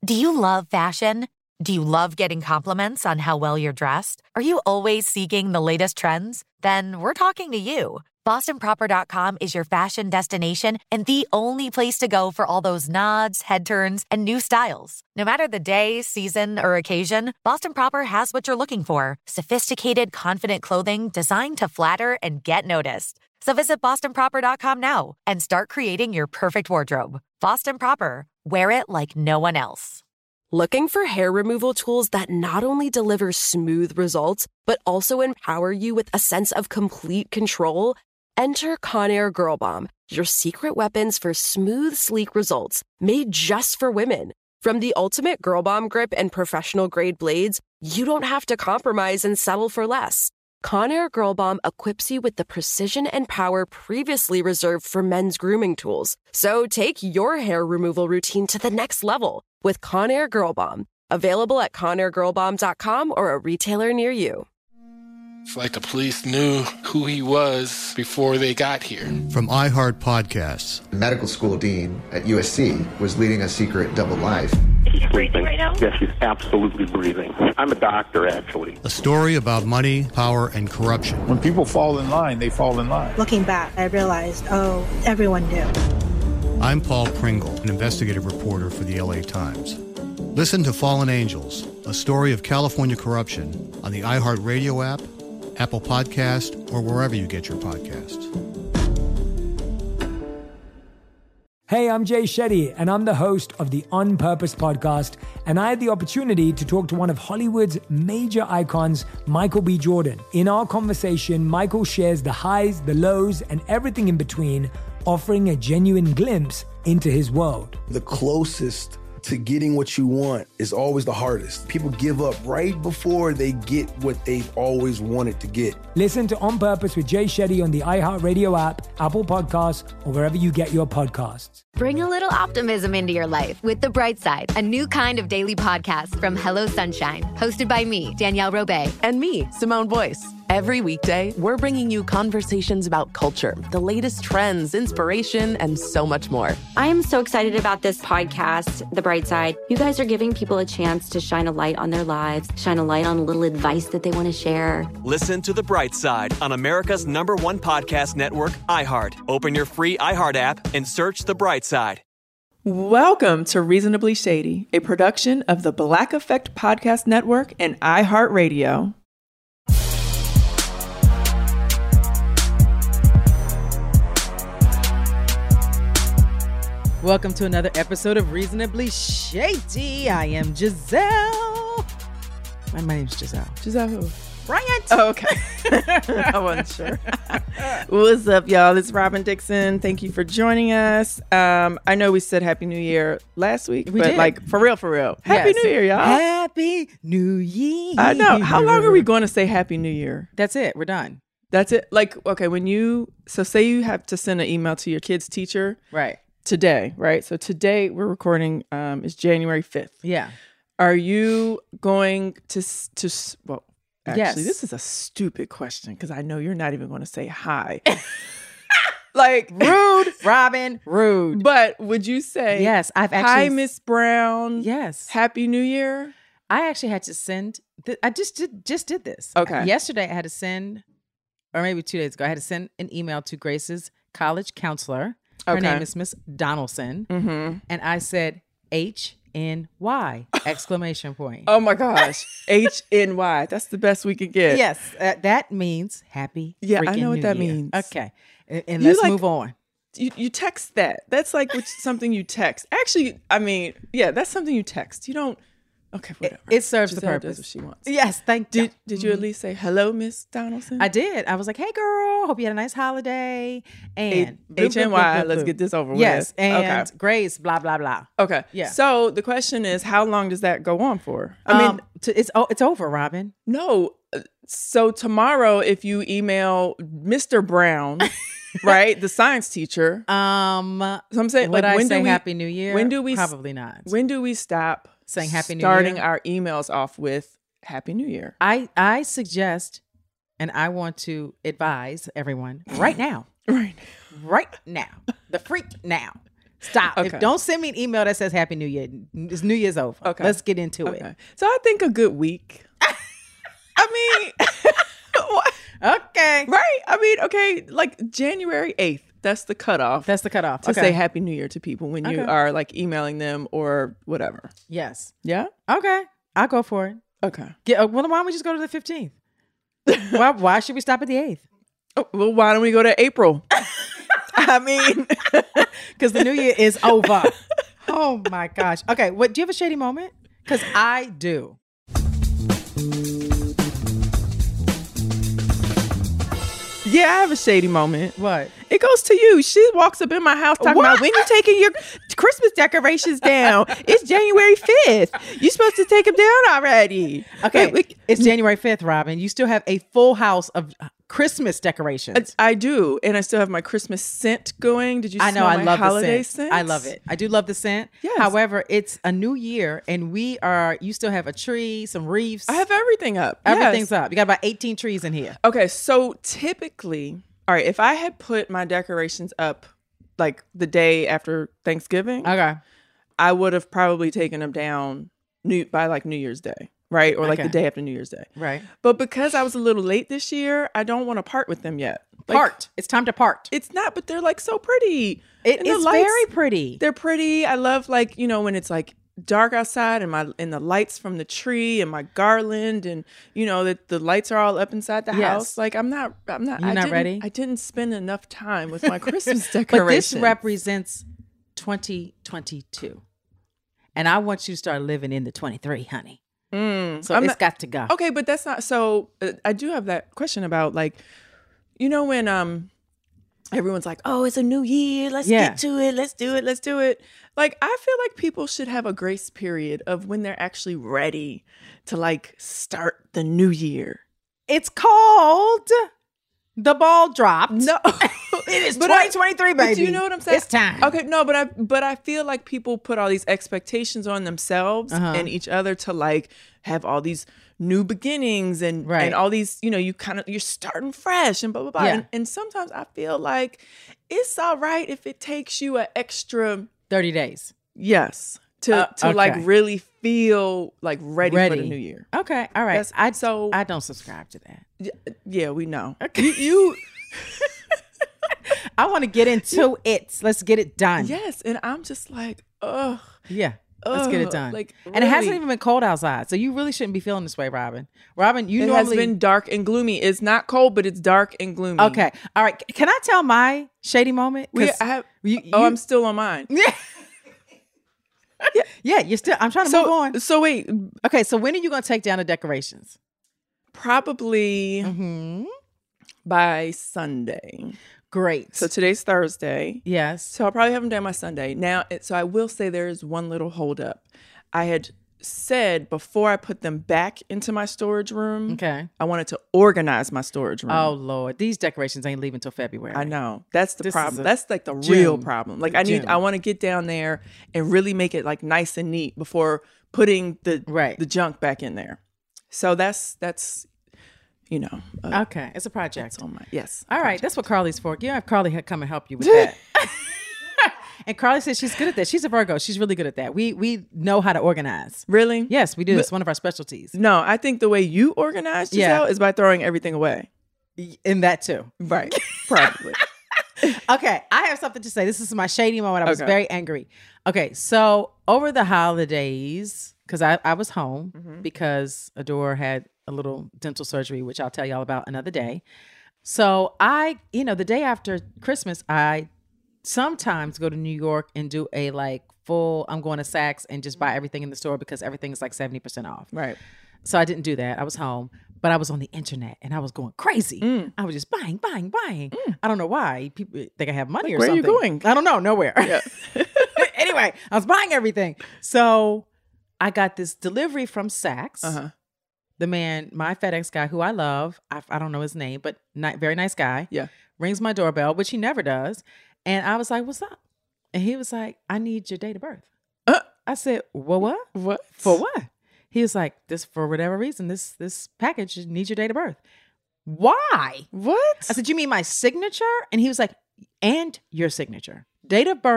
Do you love fashion? Do you love getting compliments on how well you're dressed? Are you always seeking the latest trends? Then we're talking to you. BostonProper.com is your fashion destination and the only place to go for all those nods, head turns, and new styles. No matter the day, season, or occasion, Boston Proper has what you're looking for. Sophisticated, confident clothing designed to flatter and get noticed. So visit BostonProper.com now and start creating your perfect wardrobe. Boston Proper. Wear it like no one else. Looking for hair removal tools that not only deliver smooth results, but also empower you with a sense of complete control? Enter Conair Girl Bomb, your secret weapons for smooth, sleek results, made just for women. From the ultimate Girl Bomb grip and professional-grade blades, you don't have to compromise and settle for less. Conair Girl Bomb equips you with the precision and power previously reserved for men's grooming tools. So take your hair removal routine to the next level with Conair Girl Bomb. Available at ConairGirlBomb.com or a retailer near you. It's like the police knew who he was before they got here. From iHeart Podcasts. The medical school dean at USC was leading a secret double life. She's breathing right now? Yes, she's absolutely breathing. I'm a doctor, actually. A story about money, power, and corruption. When people fall in line, they fall in line. Looking back, I realized, everyone knew. I'm Paul Pringle, an investigative reporter for the LA Times. Listen to Fallen Angels, a story of California corruption on the iHeartRadio app, Apple Podcast, or wherever you get your podcasts. Hey, I'm Jay Shetty, and I'm the host of the On Purpose podcast, and I had the opportunity to talk to one of Hollywood's major icons, Michael B. Jordan. In our conversation, Michael shares the highs, the lows, and everything in between, offering a genuine glimpse into his world. The closest to getting what you want is always the hardest. People give up right before they get what they've always wanted to get. Listen to On Purpose with Jay Shetty on the iHeartRadio app, Apple Podcasts, or wherever you get your podcasts. Bring a little optimism into your life with The Bright Side, a new kind of daily podcast from Hello Sunshine, hosted by me, Danielle Robay. And me, Simone Boyce. Every weekday, we're bringing you conversations about culture, the latest trends, inspiration, and so much more. I am so excited about this podcast, The Bright Side. You guys are giving people a chance to shine a light on their lives, shine a light on a little advice that they want to share. Listen to The Bright Side on America's #1 podcast network, iHeart. Open your free iHeart app and search The Bright Side. Welcome to Reasonably Shady, a production of the Black Effect Podcast Network and iHeartRadio. Welcome to another episode of Reasonably Shady. I am Giselle. My name's Giselle. Giselle who? Bryant. Oh, okay. I wasn't sure. What's up, y'all? It's Robin Dixon. Thank you for joining us. I know we said Happy New Year last week, but like for real. Happy New Year, y'all. Happy New Year. I know. How long are we going to say Happy New Year? That's it. We're done. That's it. Like, okay, say you have to send an email to your kid's teacher. Right. Today, right? So today we're recording is January 5th. Yeah. Are you going to well, actually, yes. This is a stupid question because I know you're not even going to say hi. Like, rude, Robin, rude. But would you say, yes, I've actually, hi, Miss Brown. Yes. Happy New Year. I actually had to send, I just did this. Okay. Yesterday I had to send, or maybe 2 days ago, I had to send an email to Grace's college counselor. Her name is Miss Donaldson. Mm-hmm. And I said, HNY, exclamation point. Oh my gosh. HNY. That's the best we could get. Yes. That means happy I know what New that Year. means. Okay. And let's move on. You text that. That's like something you text. Actually, I mean, yeah, that's something you text. You don't. Okay, whatever. It serves Giselle the purpose. does what she wants. Yes, thank you. Did you at least say hello, Miss Donaldson? I did. I was like, hey, girl, hope you had a nice holiday. And HNY, let's get this over with. Yes, and Grace, blah, blah, blah. Okay. Yeah. So the question is, how long does that go on for? I mean, it's over, Robin. No. So tomorrow, if you email Mr. Brown, right, the science teacher. So I'm saying, would like, I say Happy New Year? When do we? Probably not. When do we stop saying Happy New Year? Starting our emails off with Happy New Year. I suggest, and I want to advise everyone right now, the freak now, Stop. Okay. Don't send me an email that says Happy New Year. It's New Year's over. Okay. Let's get into it. So I think a good week. I mean, okay. Right. I mean, okay, like January 8th. That's the cutoff. That's the cutoff. To say Happy New Year to people when you are like emailing them or whatever. Yes. Yeah? Okay. I'll go for it. Okay. Well, why don't we just go to the 15th? Why should we stop at the 8th? Oh, well, why don't we go to April? I mean, because the new year is over. Oh my gosh. Okay. Do you have a shady moment? Because I do. Yeah, I have a shady moment. What? It goes to you. She walks up in my house talking about when you taking your Christmas decorations down. It's January 5th. You're supposed to take them down already. Okay. It's January 5th, Robin. You still have a full house of Christmas decorations. I do. And I still have my Christmas scent going. Did you smell I my love holiday the scent. scent? I love it. I do love the scent. Yes. However, it's a new year and you still have a tree, some wreaths. I have everything up. Everything's up. You got about 18 trees in here. Okay, so typically, all right, if I had put my decorations up like the day after Thanksgiving, I would have probably taken them down by like New Year's Day, right? Or like the day after New Year's Day. Right. But because I was a little late this year, I don't want to part with them yet. Part. It's time to part. It's not, but they're like so pretty. It is very pretty. They're pretty. I love like, when it's like dark outside and the lights from the tree and my garland and that the lights are all up inside the house. Like I'm not ready? I didn't spend enough time with my Christmas decorations. But this represents 2022. And I want you to start living in the 23, honey. So it's got to go. Okay, but that's not so I do have that question about like when everyone's like, oh, it's a new year. Let's get to it. Let's do it. Like, I feel like people should have a grace period of when they're actually ready to like start the new year. It's called The Ball Dropped. No, it is 2023, baby. Do you know what I'm saying? It's time. Okay, no, but I feel like people put all these expectations on themselves and each other to like have all these new beginnings and all these, you're starting fresh and blah, blah, blah. Yeah. And sometimes I feel like it's all right if it takes you an extra 30 days. Yes. To like really feel like ready for the new year. Okay. All right. I don't subscribe to that. Yeah, we know. Okay. You I want to get into it. Let's get it done. Yes. And I'm just like, ugh. Yeah. Let's get it done. Like, and it hasn't even been cold outside. So you really shouldn't be feeling this way, Robin. Robin, it has been dark and gloomy. It's not cold, but it's dark and gloomy. Okay. All right. Can I tell my shady moment? I'm still on mine. Yeah. Yeah, you're still. I'm trying to move on. So wait. Okay, so when are you going to take down the decorations? Probably by Sunday. Great. So today's Thursday. Yes. So I'll probably have them done by Sunday. Now, so I will say there is one little holdup. I had said before I put them back into my storage room, I wanted to organize my storage room. Oh Lord, these decorations ain't leaving till February. I know. That's the problem. That's like the real problem. Like I want to get down there and really make it like nice and neat before putting the junk back in there. So that's okay, it's a project. That's on my yes. All right, that's what Carly's for. You have Carly come and help you with that. And Carly says she's good at that. She's a Virgo. She's really good at that. We know how to organize. Really? Yes, we do. It's one of our specialties. No, I think the way you organize, Giselle, is by throwing everything away. In that too. Right. Probably. Okay, I have something to say. This is my shady moment. I was very angry. Okay, so over the holidays, because I was home because Adore had a little dental surgery, which I'll tell y'all about another day. So the day after Christmas, I sometimes go to New York and do a like full, I'm going to Saks and just buy everything in the store because everything is like 70% off. Right. So I didn't do that. I was home, but I was on the internet and I was going crazy. I was just buying. I don't know why. People think I have money or something. Where are you going? I don't know. Nowhere. Yeah. Anyway, I was buying everything. So I got this delivery from Saks. The man, my FedEx guy who I love, I don't know his name, but very nice guy. Yeah. Rings my doorbell, which he never does. And I was like, what's up? And he was like, I need your date of birth. I said, well, what? What? For what? He was like, this, for whatever reason, this package needs your date of birth. Why? What? I said, you mean my signature? And he was like, and your signature. Date of birth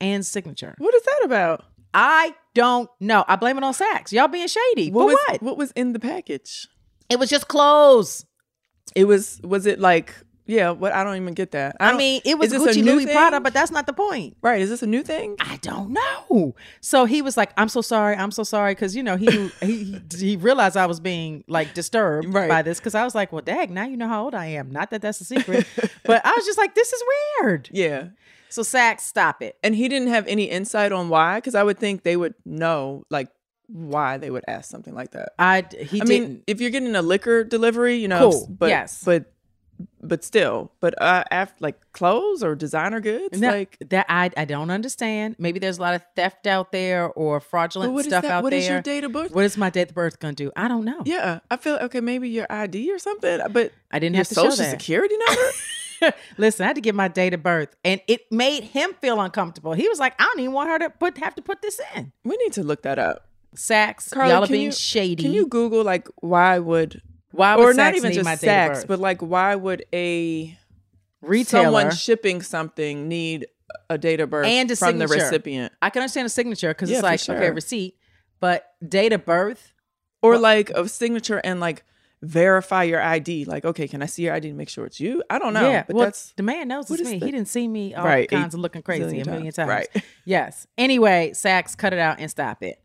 and signature. What is that about? I don't know. I blame it on Saks. Y'all being shady. What? What was in the package? It was just clothes. Was it like, what? I don't even get that. I mean, it was Gucci, Louis, Prada, but that's not the point. Right. Is this a new thing? I don't know. So he was like, I'm so sorry. Because, he knew, he realized I was being like disturbed by this. Because I was like, well, dag, now you know how old I am. Not that that's a secret. But I was just like, this is weird. Yeah. So Saks, stop it. And he didn't have any insight on why? Because I would think they would know, like, why they would ask something like that. I mean, if you're getting a liquor delivery, cool. But, yes. But still, after like clothes or designer goods, like that, I don't understand. Maybe there's a lot of theft out there or fraudulent stuff out there. What is your date of birth? What is my date of birth going to do? I don't know. Yeah, I feel maybe your ID or something, but I didn't have to show Social that. Security number. Listen, I had to give my date of birth, and it made him feel uncomfortable. He was like, "I don't even want her to have to put this in." We need to look that up. Saks, Carly, y'all are being shady. Can you Google like why would or not even just Saks, but like why would a retailer, someone shipping something need a date of birth and a from signature. The recipient? I can understand a signature because it's like okay, receipt, but date of birth or like a signature and like verify your ID. Like, okay, can I see your ID to make sure it's you? I don't know. Yeah, but that's the man knows it's me. He didn't see me all kinds of looking crazy a million times. Right. Yes. Anyway, Saks, cut it out and stop it.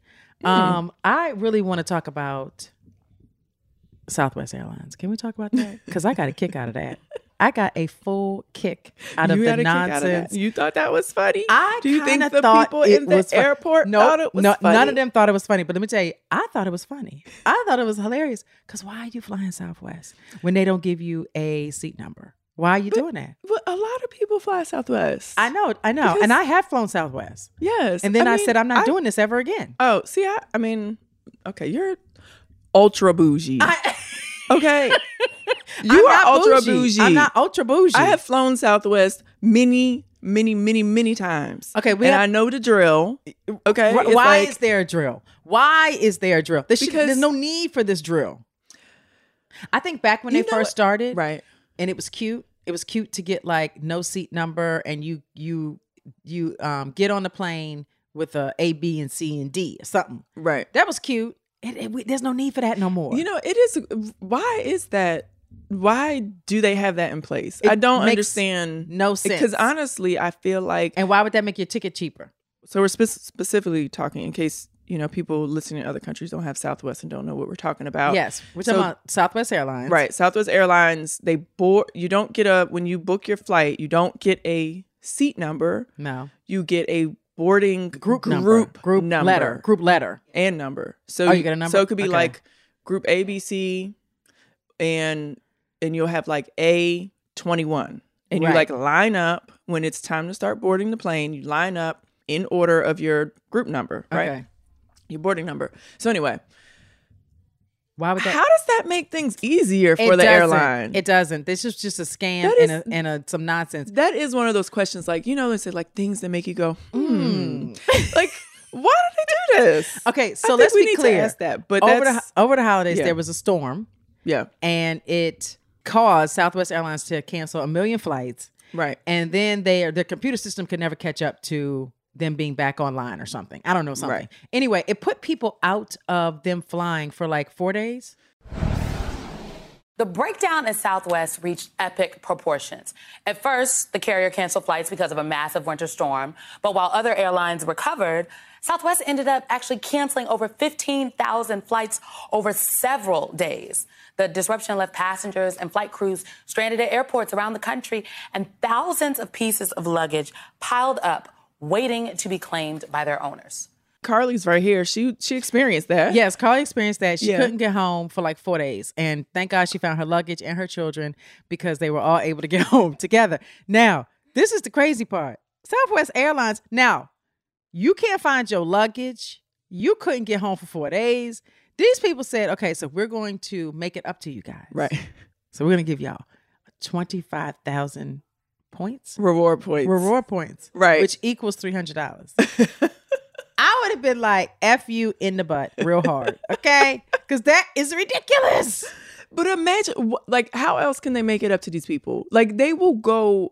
I really want to talk about Southwest Airlines. Can we talk about that? Because I got a kick out of that. I got a full kick out of the nonsense. You thought that was funny? Do you think the people in the airport thought it was funny? None of them thought it was funny. But let me tell you, I thought it was funny. I thought it was hilarious. Because why are you flying Southwest when they don't give you a seat number? Why are you doing that? But a lot of people fly Southwest. I know. Because, and I have flown Southwest. Yes. And then I said, I'm not doing this ever again. Oh, see, I mean, okay, you're ultra bougie. Okay. You are ultra bougie. I'm not ultra bougie. I have flown Southwest many times. Okay. I know the drill. Okay. Why is there a drill? Why is there a drill? There's no need for this drill. I think back when they first started. Right. And it was cute. It was cute to get like no seat number and you get on the plane with a B and C and D or something. Right. That was cute. There's no need for that no more. It is. Why is that? Why do they have that in place? I don't understand. No sense. Because honestly, I feel like. And why would that make your ticket cheaper? So we're specifically talking in case, people listening in other countries don't have Southwest and don't know what we're talking about. Yes. We're talking about Southwest Airlines. Right. Southwest Airlines, you don't get when you book your flight, you don't get a seat number. No. You get a boarding group number and number. So you get a number. So it could be like group ABC and you'll have like A21 and you like line up when it's time to start boarding the plane. You line up in order of your group number, right? Okay. Your boarding number. So anyway, why would that? How does that make things easier for the airline? It doesn't. This is just a scam and some nonsense. That is one of those questions, like they say like things that make you go, like why did they do this? Okay, so let's be clear. To ask that, but over the holidays there was a storm. Yeah, and it caused Southwest Airlines to cancel 1 million flights. Right, and then their computer system could never catch up to them being back online or something. I don't know, something. Right. Anyway, it put people out of them flying for like 4 days. The breakdown at Southwest reached epic proportions. At first, the carrier canceled flights because of a massive winter storm. But while other airlines recovered, Southwest ended up actually canceling over 15,000 flights over several days. The disruption left passengers and flight crews stranded at airports around the country, and thousands of pieces of luggage piled up, waiting to be claimed by their owners. Carly's right here. She experienced that. Yes, Carly experienced that. She couldn't get home for like 4 days. And thank God she found her luggage and her children because they were all able to get home together. Now, this is the crazy part. Southwest Airlines, now, you can't find your luggage. You couldn't get home for 4 days. These people said, okay, so we're going to make it up to you guys. Right. So we're going to give y'all 25,000 points. Reward points. Right. Which equals $300. I would have been like, F you in the butt real hard. Okay? Because that is ridiculous. But imagine, like, how else can they make it up to these people? Like, they will go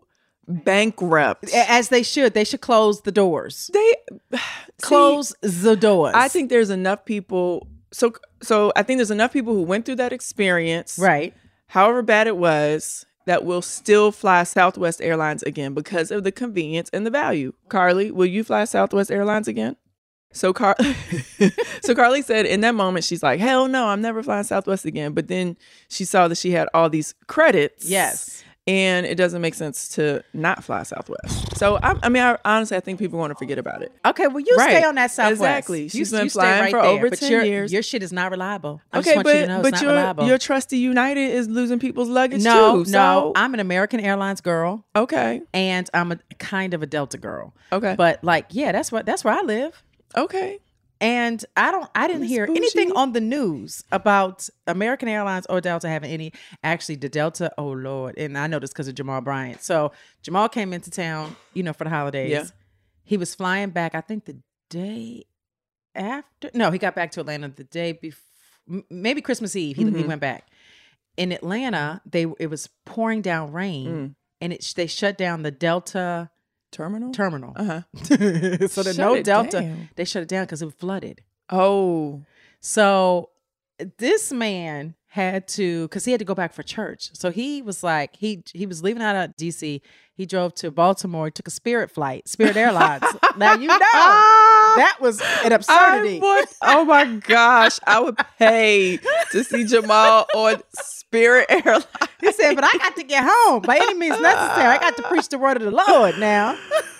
bankrupt. As they should. They should close the doors. Close the doors. I think there's enough people. So I think there's enough people who went through that experience. Right. However bad it was, that will still fly Southwest Airlines again because of the convenience and the value. Carly, will you fly Southwest Airlines again? So Carly said in that moment, she's like, hell no, I'm never flying Southwest again. But then she saw that she had all these credits. Yes. And it doesn't make sense to not fly Southwest. So, I honestly think people want to forget about it. Okay, well, you stay on that Southwest. Exactly. She's been you flying right for there, over but 10 years. Your shit is not reliable. I Okay, just want you to know it's not reliable. Your trusty United is losing people's luggage too. No, I'm an American Airlines girl. Okay. And I'm a kind of a Delta girl. Okay. But that's where I live. Okay. And I didn't hear anything on the news about American Airlines or Delta having any. Actually, the Delta, oh Lord, and I know this because of Jamal Bryant. So Jamal came into town, for the holidays. Yeah. He was flying back, I think the day after. No, he got back to Atlanta the day before, maybe Christmas Eve. He went back. In Atlanta, it was pouring down rain, and they shut down the Delta terminal. Uh-huh. So no Delta. Down. They shut it down because it was flooded. Oh. So this man had to, because he had to go back for church. So he was like, he was leaving out of DC. He drove to Baltimore, took a Spirit Airlines. Now, that was an absurdity. Oh my gosh. I would pay to see Jamal on Spirit Airlines. He said, but I got to get home by any means necessary. I got to preach the word of the Lord now.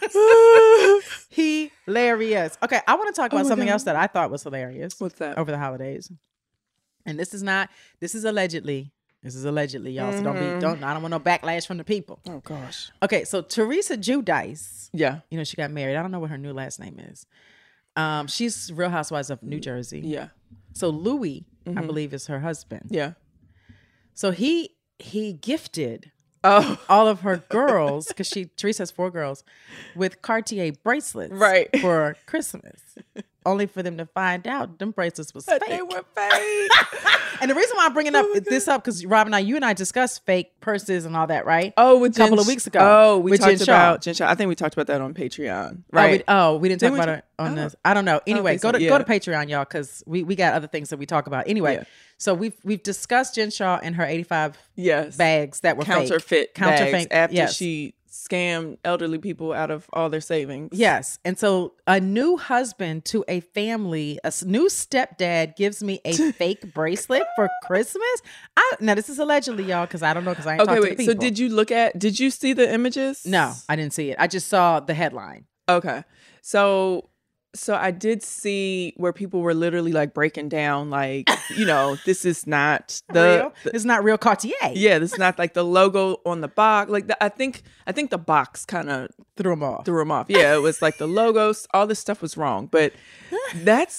Hilarious. Okay, I want to talk about something else that I thought was hilarious. What's that? Over the holidays. And this is allegedly, y'all. So I don't want no backlash from the people. Oh gosh. Okay, so Teresa Giudice. Yeah. She got married. I don't know what her new last name is. She's Real Housewives of New Jersey. Yeah. So Louis, I believe, is her husband. Yeah. So he gifted all of her girls, because Teresa has 4 girls, with Cartier bracelets for Christmas. Only for them to find out them bracelets was fake. They were fake. And the reason why I'm bringing this up, because Rob and you and I discussed fake purses and all that, right? Oh, with a couple of weeks ago. Oh, we talked about Jen Shaw. I think we talked about that on Patreon, right? We didn't talk about it on this. I don't know. Anyway, go to Patreon, y'all, because we got other things that we talk about. Anyway, so we've discussed Jen Shaw and her 85 bags that were counterfeit bags after she scam elderly people out of all their savings. Yes. And so a new husband to a family, a new stepdad gives me a fake bracelet for Christmas. Now this is allegedly, y'all, because I don't know, because I ain't talked to the people. So did you see the images? No, I didn't see it. I just saw the headline. Okay. So I did see where people were literally like breaking down, like, this is not it's not real Cartier. Yeah, this is not like the logo on the box. Like I think the box kind of threw them off. Yeah, it was like the logos, all this stuff was wrong. But that's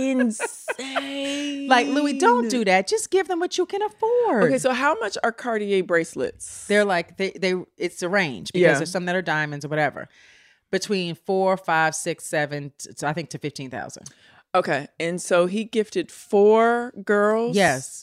insane. Like, Louis, don't do that. Just give them what you can afford. Okay, so how much are Cartier bracelets? They're like it's a range, because there's some that are diamonds or whatever. Between 4, 5, 6, 7, I think to 15,000. Okay, and so he gifted 4 girls. Yes,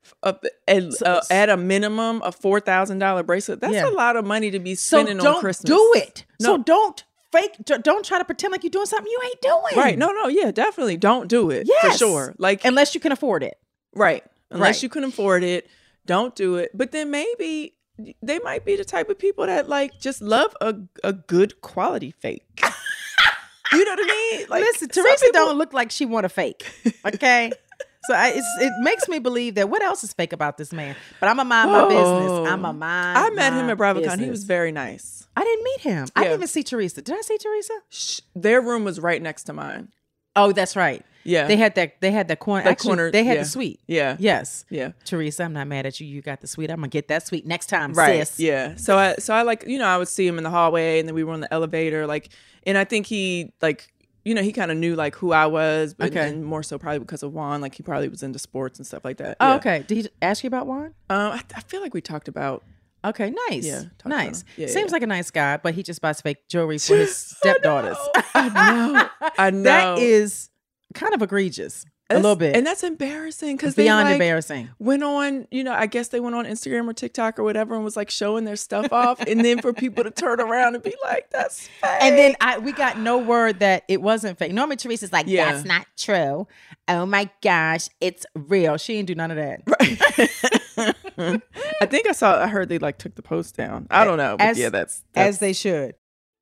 at a minimum a $4,000 bracelet. That's a lot of money to be spending on Christmas. Do it. No. So don't don't try to pretend like you're doing something you ain't doing. Right? No, yeah, definitely don't do it. Yes, for sure. Like, unless you can afford it. Right. Unless you can afford it, don't do it. But then maybe they might be the type of people that like just love a good quality fake. You know what I mean? Like, listen, Teresa don't look like she want a fake. Okay. So it makes me believe that what else is fake about this man? But I'm a mind my business. I met him at BravoCon. He was very nice. I didn't meet him. I didn't even see Teresa. Did I see Teresa? Their room was right next to mine. Oh, that's right. Yeah. They had that corner. Actually, they had the suite. Yeah. Yes. Yeah. Teresa, I'm not mad at you. You got the suite. I'm gonna get that suite next time, right. sis. Yeah. So I like, I would see him in the hallway, and then we were on the elevator, like, and I think he like, he kind of knew like who I was, but and more so probably because of Juan. Like, he probably was into sports and stuff like that. Oh, okay. Did he ask you about Juan? I feel like we talked about. Okay, nice. Yeah, nice. Yeah, Seems like a nice guy, but he just buys fake jewelry for his stepdaughters. I know. That is kind of egregious. A little bit. And that's embarrassing because beyond embarrassing. Went on, I guess they went on Instagram or TikTok or whatever and was like showing their stuff off. And then for people to turn around and be like, that's fake. And then we got no word that it wasn't fake. Normally Teresa's like, that's not true. Oh my gosh, it's real. She didn't do none of that. Right. I heard they like took the post down. I don't know. But that's as they should.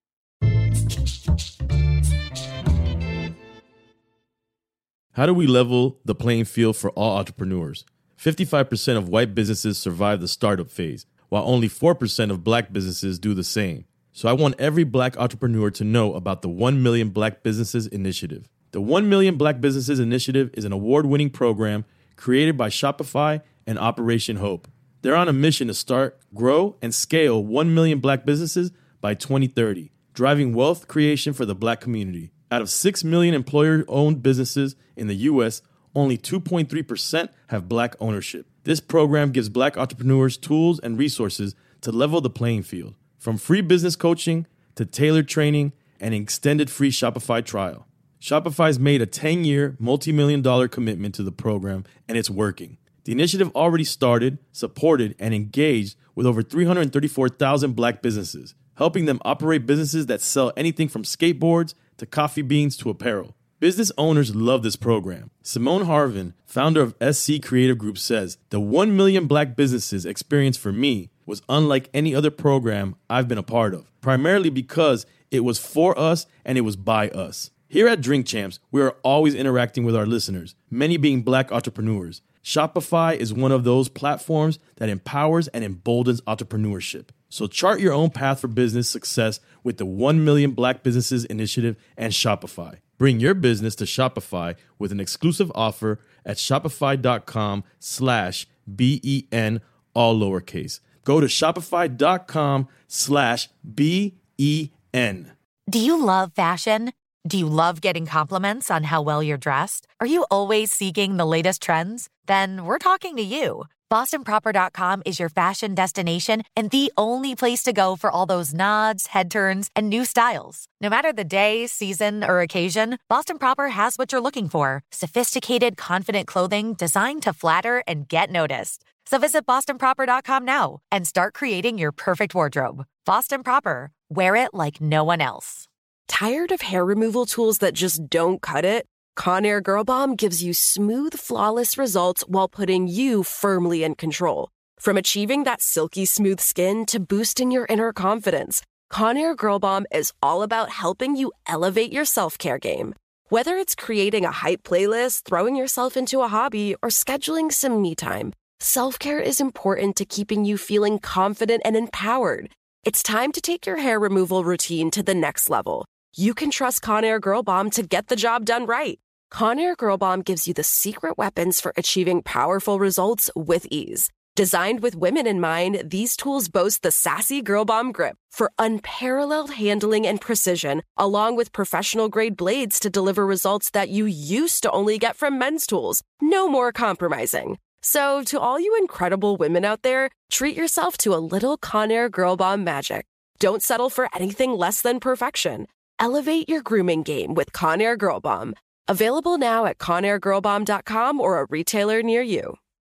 How do we level the playing field for all entrepreneurs? 55% of white businesses survive the startup phase, while only 4% of black businesses do the same. So I want every black entrepreneur to know about the 1 Million Black Businesses Initiative. The 1 Million Black Businesses Initiative is an award-winning program created by Shopify and Operation Hope. They're on a mission to start, grow, and scale 1 million black businesses by 2030, driving wealth creation for the black community. Out of 6 million employer-owned businesses in the U.S., only 2.3% have black ownership. This program gives black entrepreneurs tools and resources to level the playing field, from free business coaching to tailored training and an extended free Shopify trial. Shopify's made a 10-year, multi-million-dollar commitment to the program, and it's working. The initiative already started, supported, and engaged with over 334,000 black businesses, helping them operate businesses that sell anything from skateboards to coffee beans to apparel. Business owners love this program. Simone Harvin, founder of SC Creative Group, says, "The 1 Million Black Businesses experience for me was unlike any other program I've been a part of, primarily because it was for us and it was by us." Here at Drink Champs, we are always interacting with our listeners, many being black entrepreneurs. Shopify is one of those platforms that empowers and emboldens entrepreneurship. So chart your own path for business success with the 1 Million Black Businesses Initiative and Shopify. Bring your business to Shopify with an exclusive offer at shopify.com/BEN, all lowercase. Go to shopify.com/BEN. Do you love fashion? Do you love getting compliments on how well you're dressed? Are you always seeking the latest trends? Then we're talking to you. BostonProper.com is your fashion destination and the only place to go for all those nods, head turns, and new styles. No matter the day, season, or occasion, Boston Proper has what you're looking for. Sophisticated, confident clothing designed to flatter and get noticed. So visit BostonProper.com now and start creating your perfect wardrobe. Boston Proper. Wear it like no one else. Tired of hair removal tools that just don't cut it? Conair Girl Bomb gives you smooth, flawless results while putting you firmly in control. From achieving that silky smooth skin to boosting your inner confidence, Conair Girl Bomb is all about helping you elevate your self-care game. Whether it's creating a hype playlist, throwing yourself into a hobby, or scheduling some me time, self-care is important to keeping you feeling confident and empowered. It's time to take your hair removal routine to the next level. You can trust Conair Girl Bomb to get the job done right. Conair Girl Bomb gives you the secret weapons for achieving powerful results with ease. Designed with women in mind, these tools boast the sassy Girl Bomb grip for unparalleled handling and precision, along with professional-grade blades to deliver results that you used to only get from men's tools. No more compromising. So, to all you incredible women out there, treat yourself to a little Conair Girl Bomb magic. Don't settle for anything less than perfection. Elevate your grooming game with Conair Girl Bomb. Available now at ConairGirlBomb.com or a retailer near you.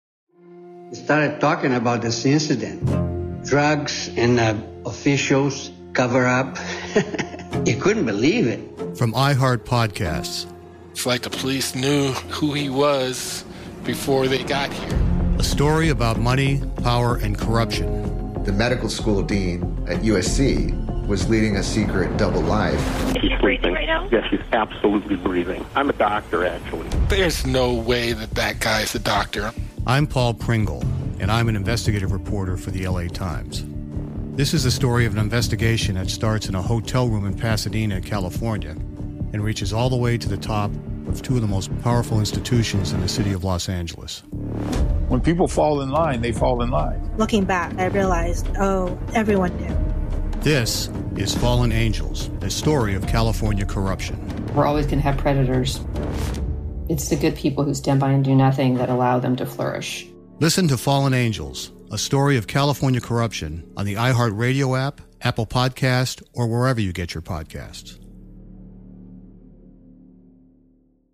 We started talking about this incident. Drugs and officials cover up. You couldn't believe it. From iHeart Podcasts. It's like the police knew who he was before they got here. A story about money, power, and corruption. The medical school dean at USC was leading a secret double life. She's breathing right now? Yes, she's absolutely breathing. I'm a doctor, actually. There's no way that guy's a doctor. I'm Paul Pringle, and I'm an investigative reporter for the LA Times. This is the story of an investigation that starts in a hotel room in Pasadena, California, and reaches all the way to the top of two of the most powerful institutions in the city of Los Angeles. When people fall in line, they fall in line. Looking back, I realized, everyone knew. This is Fallen Angels, a story of California corruption. We're always going to have predators. It's the good people who stand by and do nothing that allow them to flourish. Listen to Fallen Angels, a story of California corruption on the iHeart Radio app, Apple Podcast, or wherever you get your podcasts.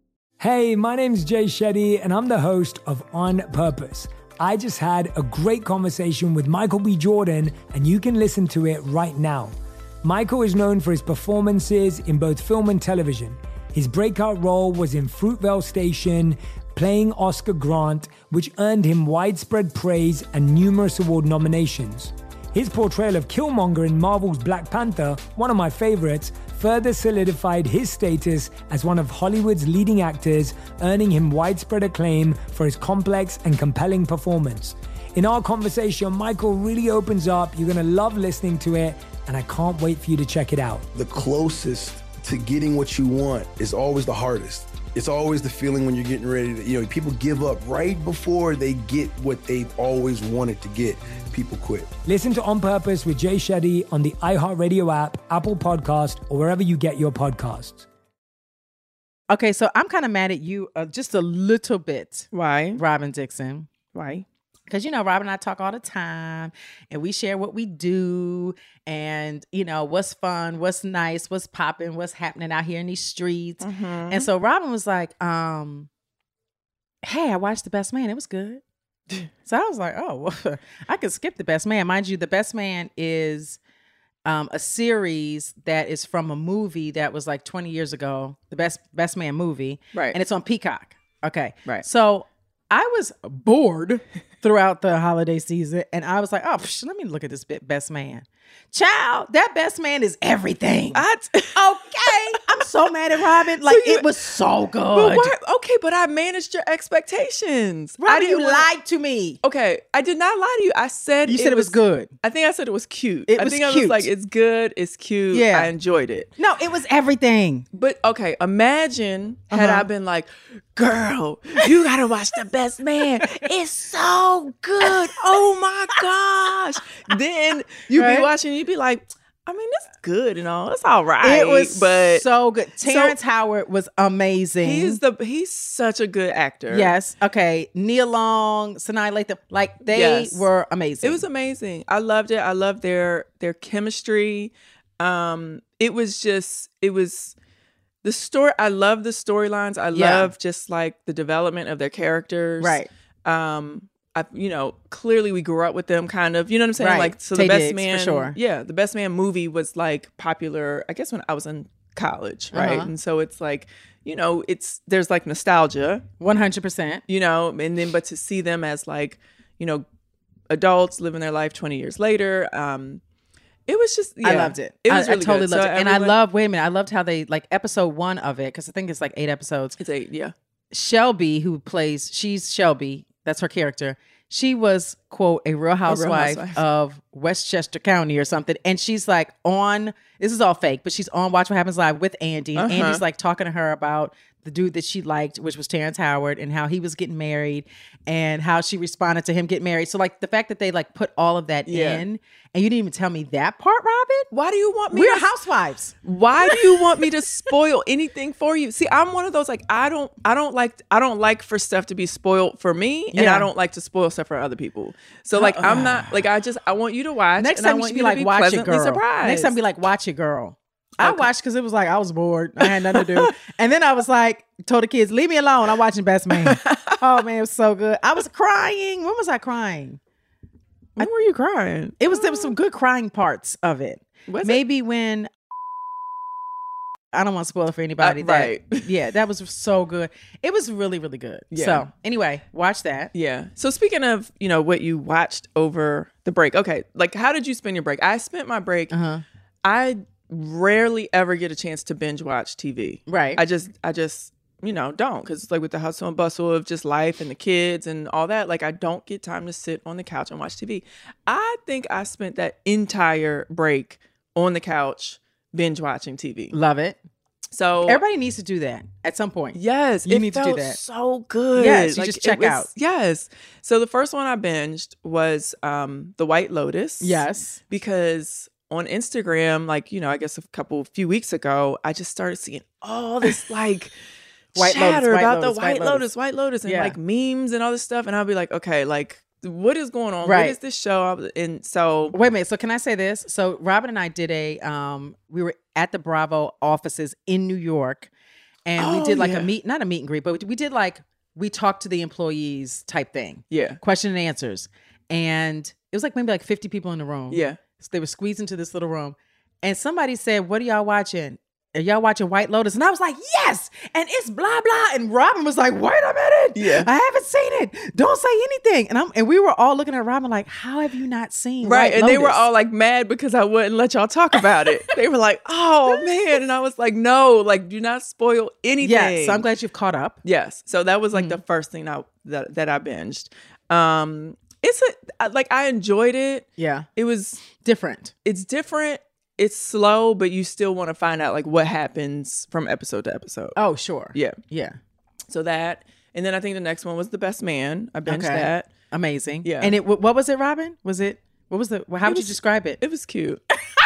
Hey, my name's Jay Shetty, and I'm the host of On Purpose. I just had a great conversation with Michael B. Jordan, and you can listen to it right now. Michael is known for his performances in both film and television. His breakout role was in Fruitvale Station, playing Oscar Grant, which earned him widespread praise and numerous award nominations. His portrayal of Killmonger in Marvel's Black Panther, one of my favorites, further solidified his status as one of Hollywood's leading actors, earning him widespread acclaim for his complex and compelling performance. In our conversation, Michael really opens up. You're going to love listening to it, and I can't wait for you to check it out. The closest to getting what you want is always the hardest. It's always the feeling when you're getting ready to, people give up right before they get what they've always wanted to get. People quit. Listen to On Purpose with Jay Shetty on the iHeartRadio app, Apple Podcast, or wherever you get your podcasts. Okay, so I'm kind of mad at you just a little bit. Why? Robin Dixon. Why? Because, Robin and I talk all the time, and we share what we do and, what's fun, what's nice, what's popping, what's happening out here in these streets. Mm-hmm. And so Robin was like, hey, I watched The Best Man. It was good. So I was like, oh, well, I could skip The Best Man. Mind you, The Best Man is a series that is from a movie that was like 20 years ago, the Best Man movie. Right. And it's on Peacock. Okay. Right. So I was bored throughout the holiday season, and I was like, oh, let me look at this Best Man. Child, that Best Man is everything. Okay. I'm so mad at Robin. Like, it was so good. But I managed your expectations. Robin, you lied to me. Okay, I did not lie to you. I said you said it was good. I think I said it was cute. I was like, it's good, it's cute. Yeah. I enjoyed it. No, it was everything. But okay, imagine had I been like, girl, you gotta watch The Best Man. It's so good. Oh my gosh. Then you'd be watching, you'd be like, I mean, it's good and all. It's all right. It was but so good. Terrence Howard was amazing. He's such a good actor. Yes. Okay. Nia Long, Sanaa Lathan, like they were amazing. It was amazing. I loved it. I loved their chemistry. It was the story. I love the storylines. I love just like the development of their characters. Right. Clearly we grew up with them kind of, you know what I'm saying? Right. Like, so Tay The Best Diggs, Man, for sure. Yeah, The Best Man movie was like popular, I guess when I was in college, right? And so it's like, there's like nostalgia. 100%. And then, but to see them as like, adults living their life 20 years later, it was just, I loved it. It was I really totally good. loved So it. And I loved how they, like episode 1 of it, because I think it's like 8 episodes. It's 8, yeah. Shelby, she's Shelby, that's her character. She was, quote, a real housewife of Westchester County or something. And she's like this is all fake, but she's on Watch What Happens Live with Andy. And Andy's like talking to her about the dude that she liked, which was Terrence Howard, and how he was getting married and how she responded to him getting married. So like the fact that they like put all of that in, and you didn't even tell me that part, Robin. Why do you want me? We're housewives. Why do you want me to spoil anything for you? See, I'm one of those like I don't like for stuff to be spoiled for me, and I don't like to spoil stuff for other people. So like I'm not like I want you to watch. Next time you should be like, watch it, girl. Surprised. Next time be like, watch it, girl. I watched because it was like I was bored. I had nothing to do. And then I was like, told the kids, leave me alone. I'm watching Best Man. Oh man, it was so good. I was crying. When was I crying? When were you crying? There was some good crying parts of it. Maybe when I don't want to spoil it for anybody. Right. Yeah, that was so good. It was really, really good. Yeah. So anyway, watch that. Yeah. So speaking of, what you watched over the break. Okay. Like, how did you spend your break? I spent my break. I rarely ever get a chance to binge watch TV. Right. I just don't, because it's like with the hustle and bustle of just life and the kids and all that, like I don't get time to sit on the couch and watch TV. I think I spent that entire break on the couch binge watching TV. Love it. So everybody needs to do that at some point. Yes, you need to do that. So good. Yes, you just check out. Yes. So the first one I binged was The White Lotus. Yes, because on Instagram, like, I guess a few weeks ago, I just started seeing all this like chatter about the White Lotus and like memes and all this stuff. And I'll be like, okay, like what is going on? Right. What is this show? And so wait a minute. So can I say this? So Robin and I did we were at the Bravo offices in New York, and we did like not a meet and greet, but we did like, we talked to the employees type thing. Yeah. Question and answers. And it was like maybe like 50 people in the room. Yeah. So they were squeezed into this little room. And somebody said, what are y'all watching? Are y'all watching White Lotus? And I was like, yes. And it's blah, blah. And Robin was like, wait a minute. Yeah. I haven't seen it. Don't say anything. And we were all looking at Robin like, how have you not seen Right. White And Lotus? they were all like mad because I wouldn't let y'all talk about it. They were like, oh man. And I was like, no, like do not spoil anything. Yeah. So I'm glad you've caught up. Yes. So that was like the first thing that I binged. I enjoyed it. Yeah. It was different. It's different. It's slow, but you still want to find out like what happens from episode to episode. Oh, sure. Yeah. Yeah. So that, and then I think the next one was The Best Man. I binged that. Amazing. Yeah. And what was it, Robin? How would you describe it? It was cute.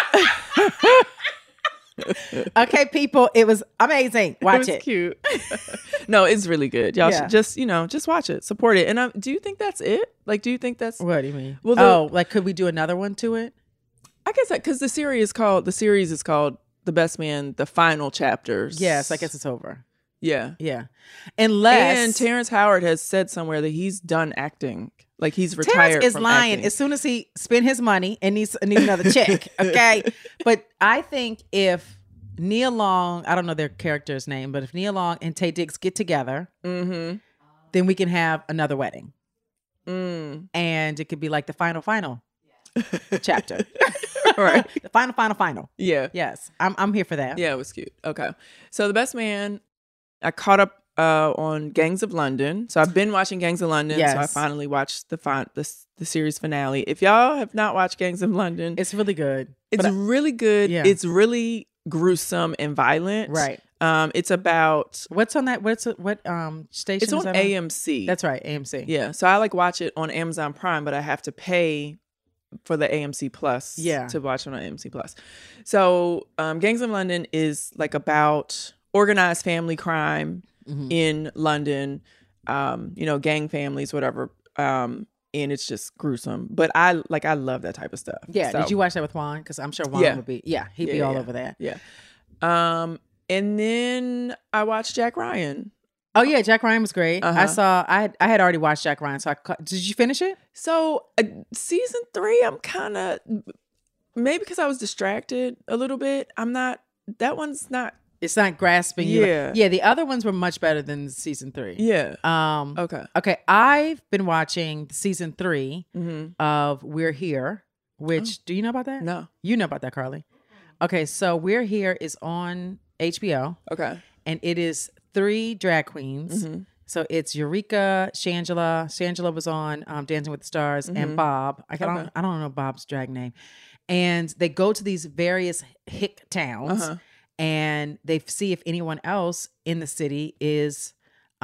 Okay, people, it was amazing. Watch it. Cute. No, it's really good. Y'all Yeah. should just watch it, support it. And do you think that's it? Like, do you think that's What do you mean? Well, like could we do another one to it? I guess because the series is called The Best Man, the final chapters. Yes, I guess it's over. Yeah. Yeah. Unless And Terrence Howard has said somewhere that he's done acting. Like he's retired. Terrence is from lying acting. as soon as he spent his money and needs another check. Okay. But I think if Nia Long, I don't know their character's name, but if Nia Long and Taye Diggs get together, then we can have another wedding. And it could be like the final chapter. Right. The final. Yeah. Yes. I'm here for that. Yeah, it was cute. Okay. So The Best Man, I caught up on Gangs of London. So I've been watching Gangs of London. Yes. So I finally watched the series finale. If y'all have not watched Gangs of London, It's really good. it's really good. Yeah. It's really gruesome and violent. Right. It's about What's on that? What station? it's is on that AMC. That's right, AMC. Yeah. So I watch it on Amazon Prime, but I have to pay for the AMC Plus to watch it on AMC Plus. So Gangs of London is like about organized family crime in London, gang families, whatever. And it's just gruesome. But I love that type of stuff. Yeah. So, Did you watch that with Juan? Because I'm sure Juan would be. Yeah, he'd be all over that. Yeah. And then I watched Jack Ryan. Oh yeah, Jack Ryan was great. I had already watched Jack Ryan. So did you finish it? So season 3, I'm kind of maybe because I was distracted a little bit. That one's not. It's not grasping you. Yeah. Yeah. The other ones were much better than season 3. Yeah. Okay. Okay. I've been watching season 3 of We're Here. Which do you know about that? No. You know about that, Carly? Okay. So We're Here is on HBO. Okay. And it is 3 drag queens. So it's Eureka, Shangela. Shangela was on Dancing with the Stars, and Bob. I don't know Bob's drag name. And they go to these various hick towns, and they see if anyone else in the city is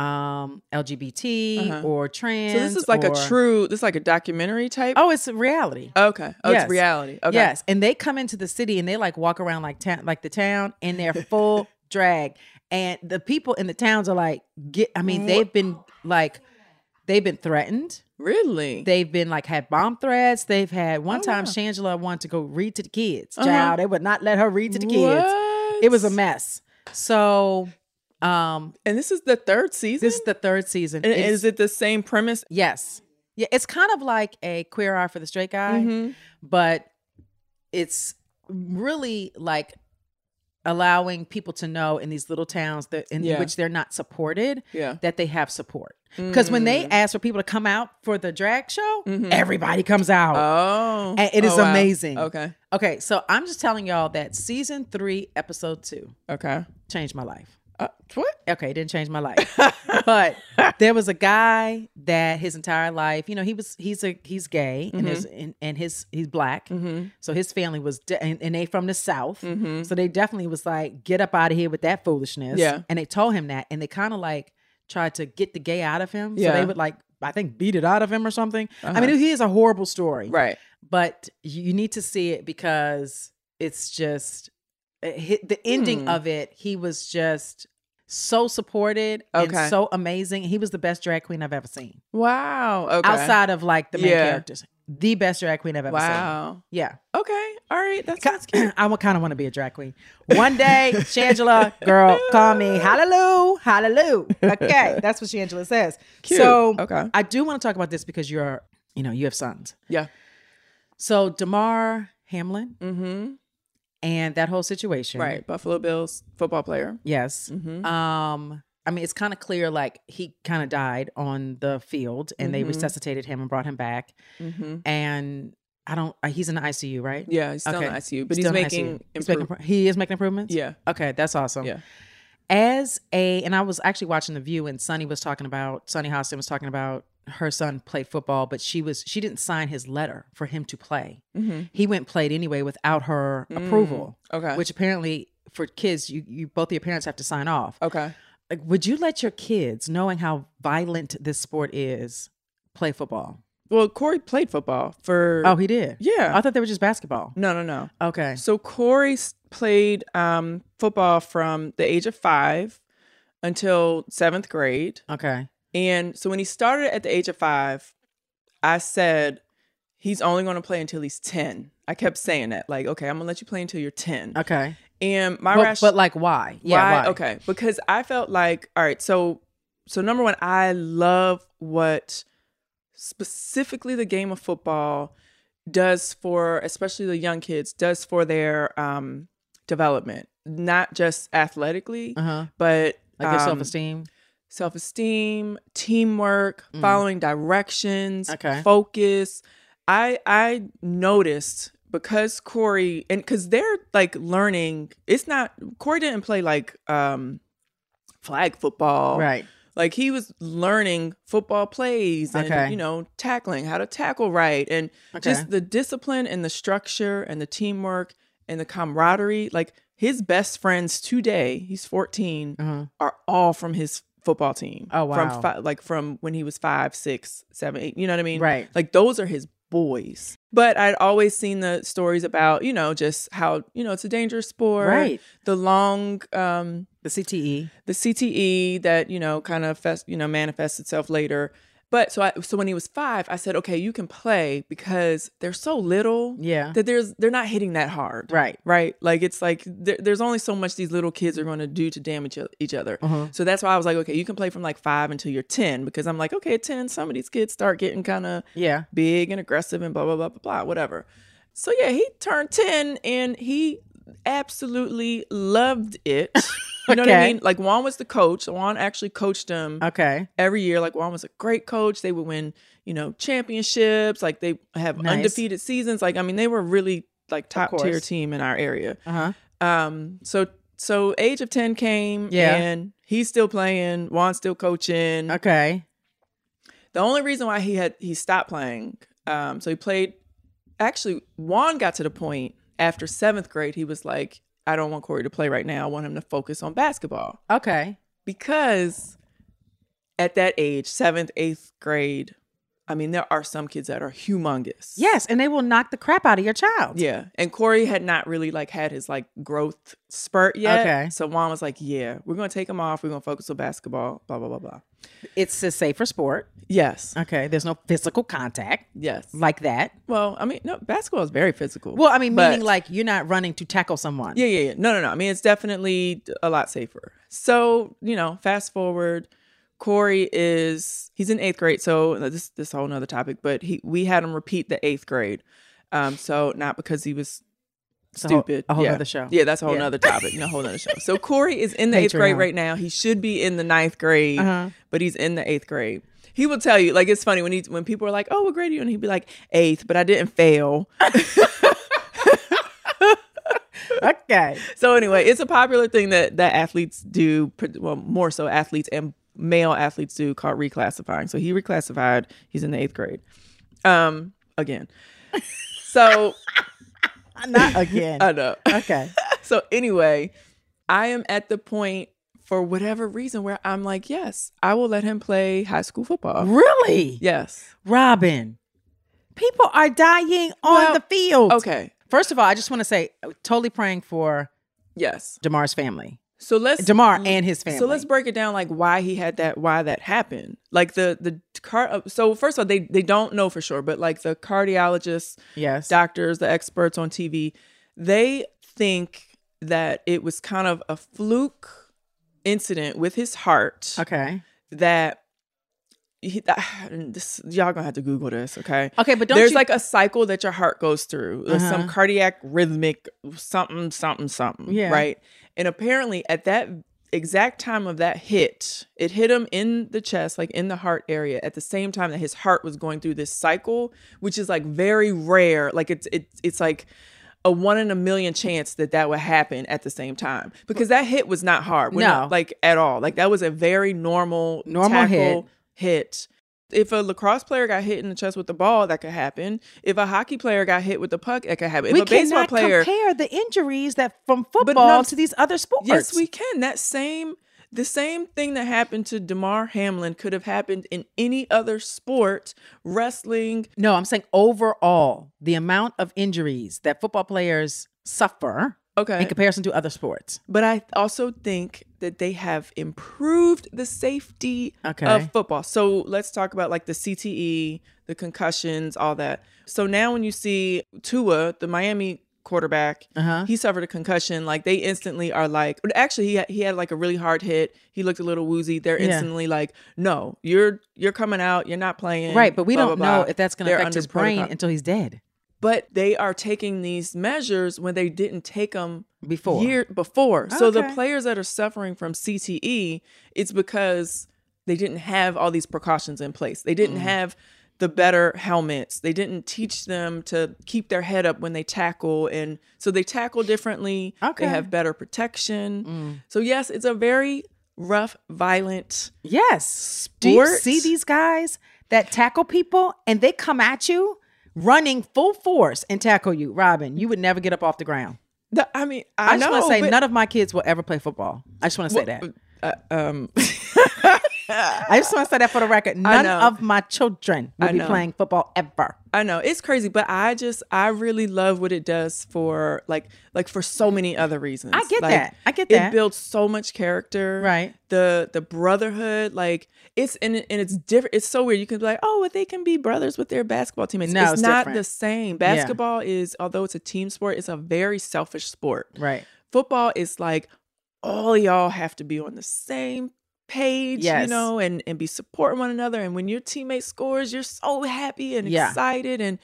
LGBT or trans. So this is like this is like a documentary type. Oh, it's reality. Okay. Oh, Yes. it's reality. Okay. Yes, and they come into the city and they like walk around like the town in their full drag. And the people in the towns are like, they've been threatened. Really? They've been like had bomb threats. They've had one time Shangela wanted to go read to the kids. Child, they would not let her read to the kids. It was a mess. So, and this is the 3rd season? This is the 3rd season. And is it the same premise? Yes. Yeah, it's kind of like a Queer Eye for the Straight Guy, but it's really like allowing people to know in these little towns that in which they're not supported, that they have support. Because when they ask for people to come out for the drag show, everybody comes out. Oh. And it is wow. amazing. Okay. Okay, so I'm just telling y'all that season 3, episode 2 changed my life. What? Okay, it didn't change my life. But there was a guy that his entire life, he's gay and he's black. So his family was and they from the South. So they definitely was like, get up out of here with that foolishness. Yeah. And they told him that, and they kind of like tried to get the gay out of him. So they would like, I think, beat it out of him or something. I mean, he is a horrible story. Right. But you need to see it because it's just the ending of it. He was just so supported and so amazing. He was the best drag queen I've ever seen. Wow. Okay. Outside of like the main characters. the best drag queen I've ever seen. Wow. Yeah. Okay. All right. That sounds cute. I kind of want to be a drag queen. One day, Shangela, girl, call me hallelujah, hallelujah. Okay. That's what Shangela says. Cute. So Okay. I do want to talk about this because you have sons. Yeah. So Damar Hamlin and that whole situation. Right. Buffalo Bills football player. Yes. I mean, it's kind of clear, like, he kind of died on the field and they resuscitated him and brought him back. And he's in the ICU, right? Yeah, he's still in the ICU, but Still he's in the making ICU. He is making improvements? Yeah. Okay, that's awesome. Yeah. And I was actually watching The View, and Sunny Hostin was talking about her son played football, but she didn't sign his letter for him to play. He went and played anyway without her approval. Okay. Which apparently for kids, you both of your parents have to sign off. Okay. Like, would you let your kids, knowing how violent this sport is, play football? Well, Corey played football for... Oh, he did? Yeah. I thought they were just basketball. No. Okay. So Corey played football from the age of 5 until 7th grade. Okay. And so when he started at the age of 5, I said, he's only going to play until he's 10. I kept saying that. Like, okay, I'm going to let you play until you're 10. Okay. And but like, why? Yeah, why? Okay. Because I felt like, all right, so number one, I love what specifically the game of football does for, especially the young kids, does for their development, not just athletically, but like their self-esteem, teamwork, following directions, Okay. focus. I noticed because Corey, and because they're like learning, Corey didn't play like flag football. Right. Like he was learning football plays and, Okay. tackling, how to tackle right. And Okay. just the discipline and the structure and the teamwork and the camaraderie. Like his best friends today, he's 14, are all from his football team. Oh, wow. From when he was 5, 6, 7, 8. You know what I mean? Right. Like those are his boys. But I'd always seen the stories about, just how, it's a dangerous sport. Right. The long... the CTE. The CTE that, kind of, manifests itself later. But so when he was 5, I said, okay, you can play because they're so little that they're not hitting that hard. Right. Right. Like, it's like there's only so much these little kids are going to do to damage each other. So that's why I was like, okay, you can play from like 5 until you're 10, because I'm like, okay, at 10, some of these kids start getting kind of big and aggressive and blah, blah, blah, blah, blah, whatever. So yeah, he turned 10 and he absolutely loved it. You know what I mean? Like Juan was the coach. Juan actually coached him every year. Like Juan was a great coach. They would win, championships. Like they have undefeated seasons. Like, I mean, they were really like top tier team in our area. So age of 10 came and he's still playing. Juan's still coaching. Okay. The only reason why he stopped playing, so he played, actually Juan got to the point after 7th grade, he was like, I don't want Corey to play right now. I want him to focus on basketball. Okay. Because at that age, 7th, 8th grade, I mean, there are some kids that are humongous. Yes, and they will knock the crap out of your child. Yeah. And Corey had not really like had his like growth spurt yet. Okay. So Juan was like, yeah, we're going to take him off. We're going to focus on basketball, blah, blah, blah, blah. It's a safer sport. Yes. Okay. There's no physical contact. Yes. Like that. Well, I mean, no, basketball is very physical. Well, I mean, meaning like you're not running to tackle someone. Yeah. No. I mean, it's definitely a lot safer. So, fast forward, Corey he's in 8th grade. So this whole nother topic, but we had him repeat the 8th grade. So not because he was stupid. A whole nother show. Yeah, that's a whole nother topic. A whole nother show. So Corey is in the 8th grade right now. He should be in the 9th grade, but he's in the 8th grade. He will tell you, like, it's funny when people are like, oh, what grade are you in? He'd be like, 8th, but I didn't fail. Okay. So anyway, it's a popular thing that athletes do, well, more so athletes and male athletes do, called reclassifying. So he reclassified. He's in the 8th grade. Again. So... Not again. I know. Okay. So anyway, I am at the point, for whatever reason, where I'm like, yes, I will let him play high school football. Really? Yes. Robin, people are dying on the field. Okay. First of all, I just want to say, totally praying for Damar's family. So Damar and his family. So let's break it down, like why that happened. Like the So first of all, they don't know for sure, but like the cardiologists, doctors, the experts on TV, they think that it was kind of a fluke incident with his heart. Okay. That y'all gonna have to Google this, okay? Okay, but there's like a cycle that your heart goes through, some cardiac rhythmic something, right? And apparently at that exact time of that hit, it hit him in the chest, like in the heart area, at the same time that his heart was going through this cycle, which is like very rare. Like it's like a 1 in a million chance that would happen at the same time, because that hit was not hard. Like at all. Like that was a very normal hit. If a lacrosse player got hit in the chest with the ball, that could happen. If a hockey player got hit with the puck, it could happen. If a baseball player, compare the injuries that from football to these other sports. Yes, we can. The same thing that happened to Damar Hamlin could have happened in any other sport, wrestling. No, I'm saying overall, the amount of injuries that football players suffer in comparison to other sports. But I also think that they have improved the safety of football. So let's talk about like the CTE, the concussions, all that. So now when you see Tua, the Miami quarterback, he suffered a concussion, like they instantly are like, actually he had like a really hard hit, he looked a little woozy, they're instantly like, no, you're coming out, you're not playing, right? But we don't know if that's going to affect his brain until he's dead. But they are taking these measures when they didn't take them before. So the players that are suffering from CTE, it's because they didn't have all these precautions in place. They didn't have the better helmets. They didn't teach them to keep their head up when they tackle. And so they tackle differently. They have better protection. So yes, it's a very rough, violent sport. Do you see these guys that tackle people and they come at you running full force and tackle you? Robin, you would never get up off the ground. I just want to say none of my kids will ever play football. I just want to say that. I just want to say that for the record. None of my children will be playing football ever. I know it's crazy, but I really love what it does for like for so many other reasons. I get that. It builds so much character. Right. The brotherhood, like it's different. It's so weird. You can be like, oh, well, they can be brothers with their basketball teammates. No, it's not the same. Basketball is, although it's a team sport, it's a very selfish sport. Right. Football is like all y'all have to be on the same page, and be supporting one another. And when your teammate scores, you're so happy and excited. And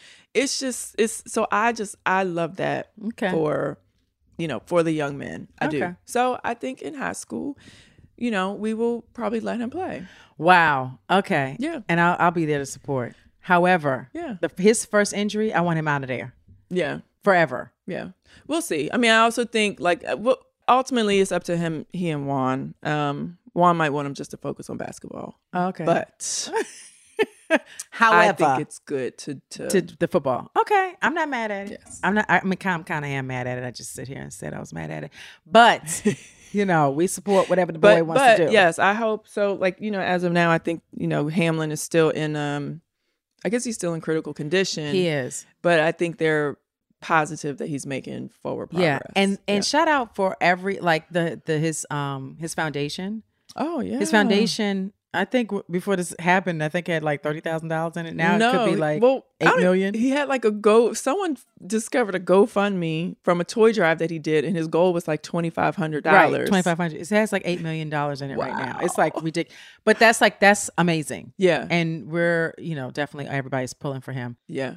I love that for the young men. I do. So I think in high school, we will probably let him play. Wow. Okay. Yeah. And I'll be there to support. However, his first injury, I want him out of there. Yeah. Forever. Yeah. We'll see. I mean, I also think ultimately it's up to him, he and Juan. Juan might want him just to focus on basketball. Okay. But however, I think it's good to the football. Okay. I'm not mad at it. Yes. I kind of am mad at it. I just sit here and said I was mad at it. But, we support whatever the boy wants to do. Yes, I hope so. Like, as of now, I think, Hamlin is still in, I guess he's still in critical condition. He is. But I think they're positive that he's making forward progress. Yeah. And shout out for every, like his foundation. Oh, yeah. His foundation, I think before this happened, I think it had like $30,000 in it. Now it could be like $8 million. He had like someone discovered a GoFundMe from a toy drive that he did, and his goal was like $2,500. Right, $2,500. It has like $8 million in it right now. It's like ridiculous. But that's amazing. Yeah. And we're, definitely everybody's pulling for him. Yeah.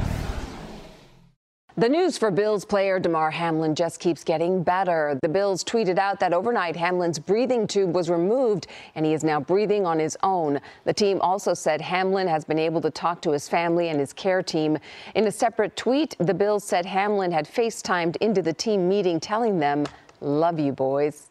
The news for Bills player Damar Hamlin just keeps getting better. The Bills tweeted out that overnight Hamlin's breathing tube was removed and he is now breathing on his own. The team also said Hamlin has been able to talk to his family and his care team. In a separate tweet, the Bills said Hamlin had FaceTimed into the team meeting telling them, "Love you, boys."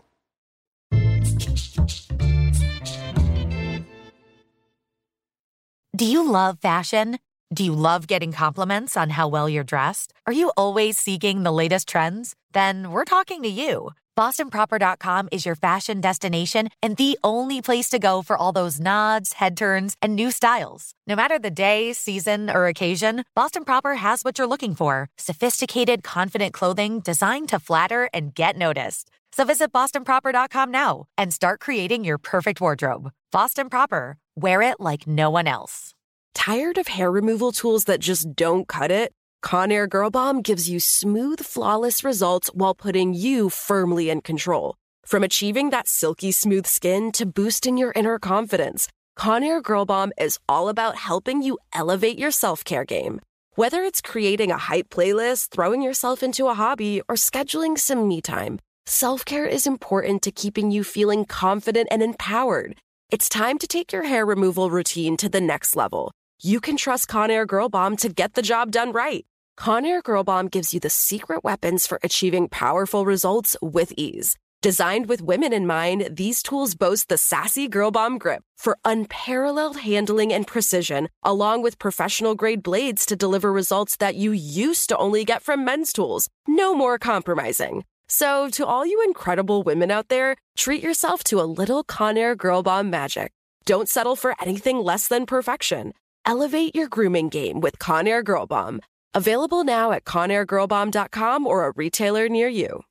Do you love fashion? Do you love getting compliments on how well you're dressed? Are you always seeking the latest trends? Then we're talking to you. BostonProper.com is your fashion destination and the only place to go for all those nods, head turns, and new styles. No matter the day, season, or occasion, Boston Proper has what you're looking for. Sophisticated, confident clothing designed to flatter and get noticed. So visit BostonProper.com now and start creating your perfect wardrobe. Boston Proper. Wear it like no one else. Tired of hair removal tools that just don't cut it? Conair Girl Bomb gives you smooth, flawless results while putting you firmly in control. From achieving that silky smooth skin to boosting your inner confidence, Conair Girl Bomb is all about helping you elevate your self-care game. Whether it's creating a hype playlist, throwing yourself into a hobby, or scheduling some me time, self-care is important to keeping you feeling confident and empowered. It's time to take your hair removal routine to the next level. You can trust Conair Girl Bomb to get the job done right. Conair Girl Bomb gives you the secret weapons for achieving powerful results with ease. Designed with women in mind, these tools boast the sassy Girl Bomb grip for unparalleled handling and precision, along with professional-grade blades to deliver results that you used to only get from men's tools. No more compromising. So, to all you incredible women out there, treat yourself to a little Conair Girl Bomb magic. Don't settle for anything less than perfection. Elevate your grooming game with Conair Girl Bomb. Available now at ConairGirlBomb.com or a retailer near you.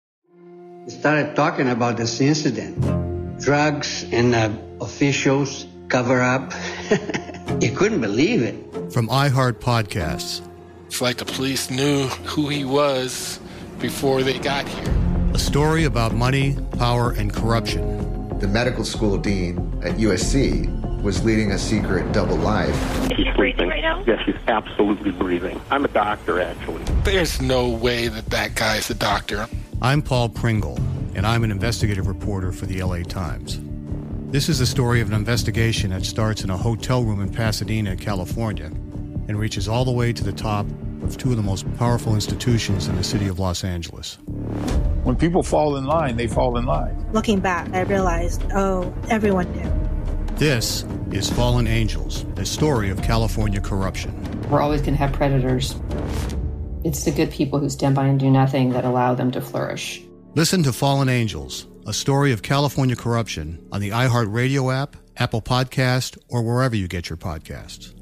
Started talking about this incident. Drugs and officials cover up. You couldn't believe it. From iHeart Podcasts. It's like the police knew who he was before they got here. A story about money, power, and corruption. The medical school dean at USC was leading a secret double life. Is she breathing right now? Yes, she's absolutely breathing. I'm a doctor, actually. There's no way that guy's a doctor. I'm Paul Pringle, and I'm an investigative reporter for the LA Times. This is the story of an investigation that starts in a hotel room in Pasadena, California, and reaches all the way to the top of two of the most powerful institutions in the city of Los Angeles. When people fall in line, they fall in line. Looking back, I realized, everyone knew. This is Fallen Angels, a story of California corruption. We're always going to have predators. It's the good people who stand by and do nothing that allow them to flourish. Listen to Fallen Angels, a story of California corruption on the iHeart Radio app, Apple Podcast, or wherever you get your podcasts.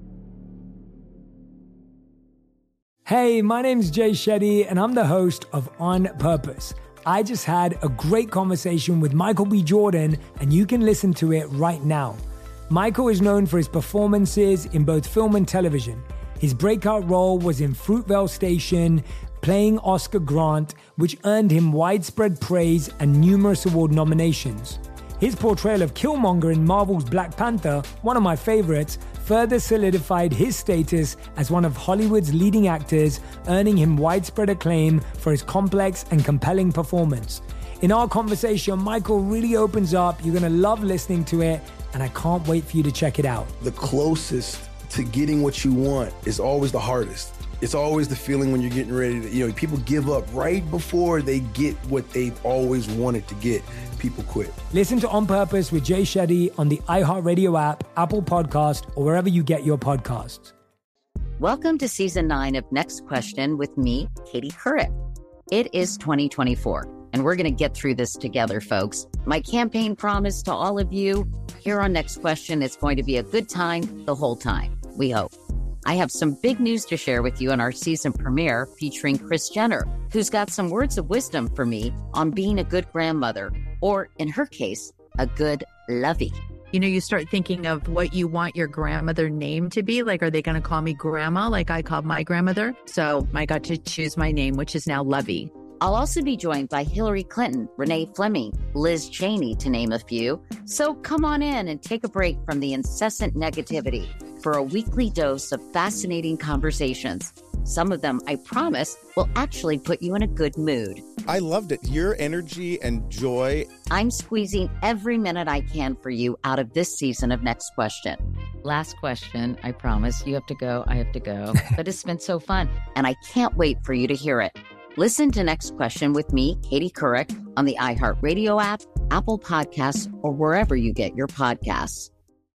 Hey, my name's Jay Shetty, and I'm the host of On Purpose. I just had a great conversation with Michael B. Jordan, and you can listen to it right now. Michael is known for his performances in both film and television. His breakout role was in Fruitvale Station, playing Oscar Grant, which earned him widespread praise and numerous award nominations. His portrayal of Killmonger in Marvel's Black Panther, one of my favorites, further solidified his status as one of Hollywood's leading actors, earning him widespread acclaim for his complex and compelling performance. In our conversation, Michael really opens up. You're going to love listening to it, and I can't wait for you to check it out. The closest to getting what you want is always the hardest. It's always the feeling when you're getting ready to, people give up right before they get what they've always wanted to get. People quit. Listen to On Purpose with Jay Shetty on the iHeartRadio app, Apple Podcast, or wherever you get your podcasts. Welcome to Season 9 of Next Question with me, Katie Couric. It is 2024, and we're going to get through this together, folks. My campaign promise to all of you, here on Next Question, it's going to be a good time the whole time, we hope. I have some big news to share with you in our season premiere featuring Kris Jenner, who's got some words of wisdom for me on being a good grandmother, or in her case, a good lovey. You start thinking of what you want your grandmother name to be. Like, are they going to call me grandma like I called my grandmother? So I got to choose my name, which is now Lovey. I'll also be joined by Hillary Clinton, Renee Fleming, Liz Cheney, to name a few. So come on in and take a break from the incessant negativity for a weekly dose of fascinating conversations. Some of them, I promise, will actually put you in a good mood. I loved it. Your energy and joy. I'm squeezing every minute I can for you out of this season of Next Question. Last question, I promise. You have to go, I have to go. But it's been so fun, and I can't wait for you to hear it. Listen to Next Question with me, Katie Couric, on the iHeartRadio app, Apple Podcasts, or wherever you get your podcasts.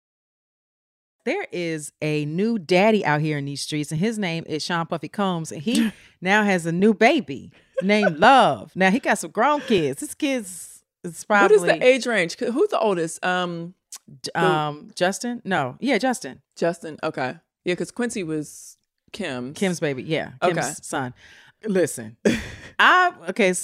There is a new daddy out here in these streets, and his name is Sean Puffy Combs, and he now has a new baby named Love. Now, he got some grown kids. His kids is probably... What is the age range? Who's the oldest? Justin? No. Yeah, Justin. Justin, okay. Yeah, because Quincy was Kim's baby, yeah. Okay. Kim's son. Listen, so while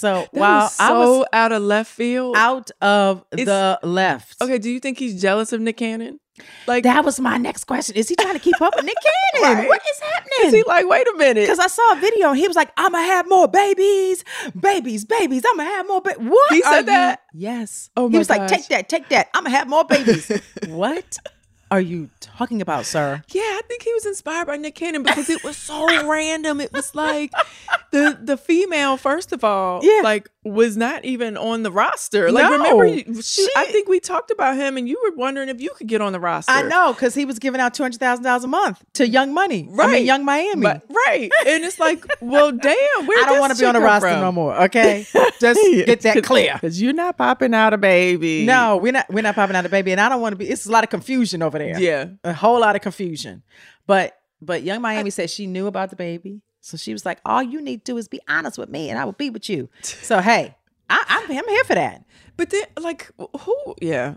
I was out of left field, out of the left. Okay, do you think he's jealous of Nick Cannon? Like, that was my next question. Is he trying to keep up with Nick Cannon? Right. What is happening? Is he like, wait a minute? Because I saw a video and he was like, I'm going to have more babies. I'm going to have more babies. What? He said that? Yes. Oh my He was like, gosh. take that. I'm going to have more babies. What are you talking about, sir? Yeah, I think he was inspired by Nick Cannon because it was so random. It was like the female, first of all, like was not even on the roster. Like, remember, I think we talked about him and you were wondering if you could get on the roster. I know, because he was giving out $200,000 a month to Young Money. Right. I mean, Young Miami. Right. And it's like, well, damn, I don't want to be on the roster no more, okay? Just get that clear. Because you're not popping out a baby. No, we're not popping out a baby. And I don't want to be, it's a lot of confusion over there. Yeah. A whole lot of confusion. But Young Miami said she knew about the baby. So she was like, all you need to do is be honest with me and I will be with you. So, hey, I'm here for that. But then, like, who? Yeah,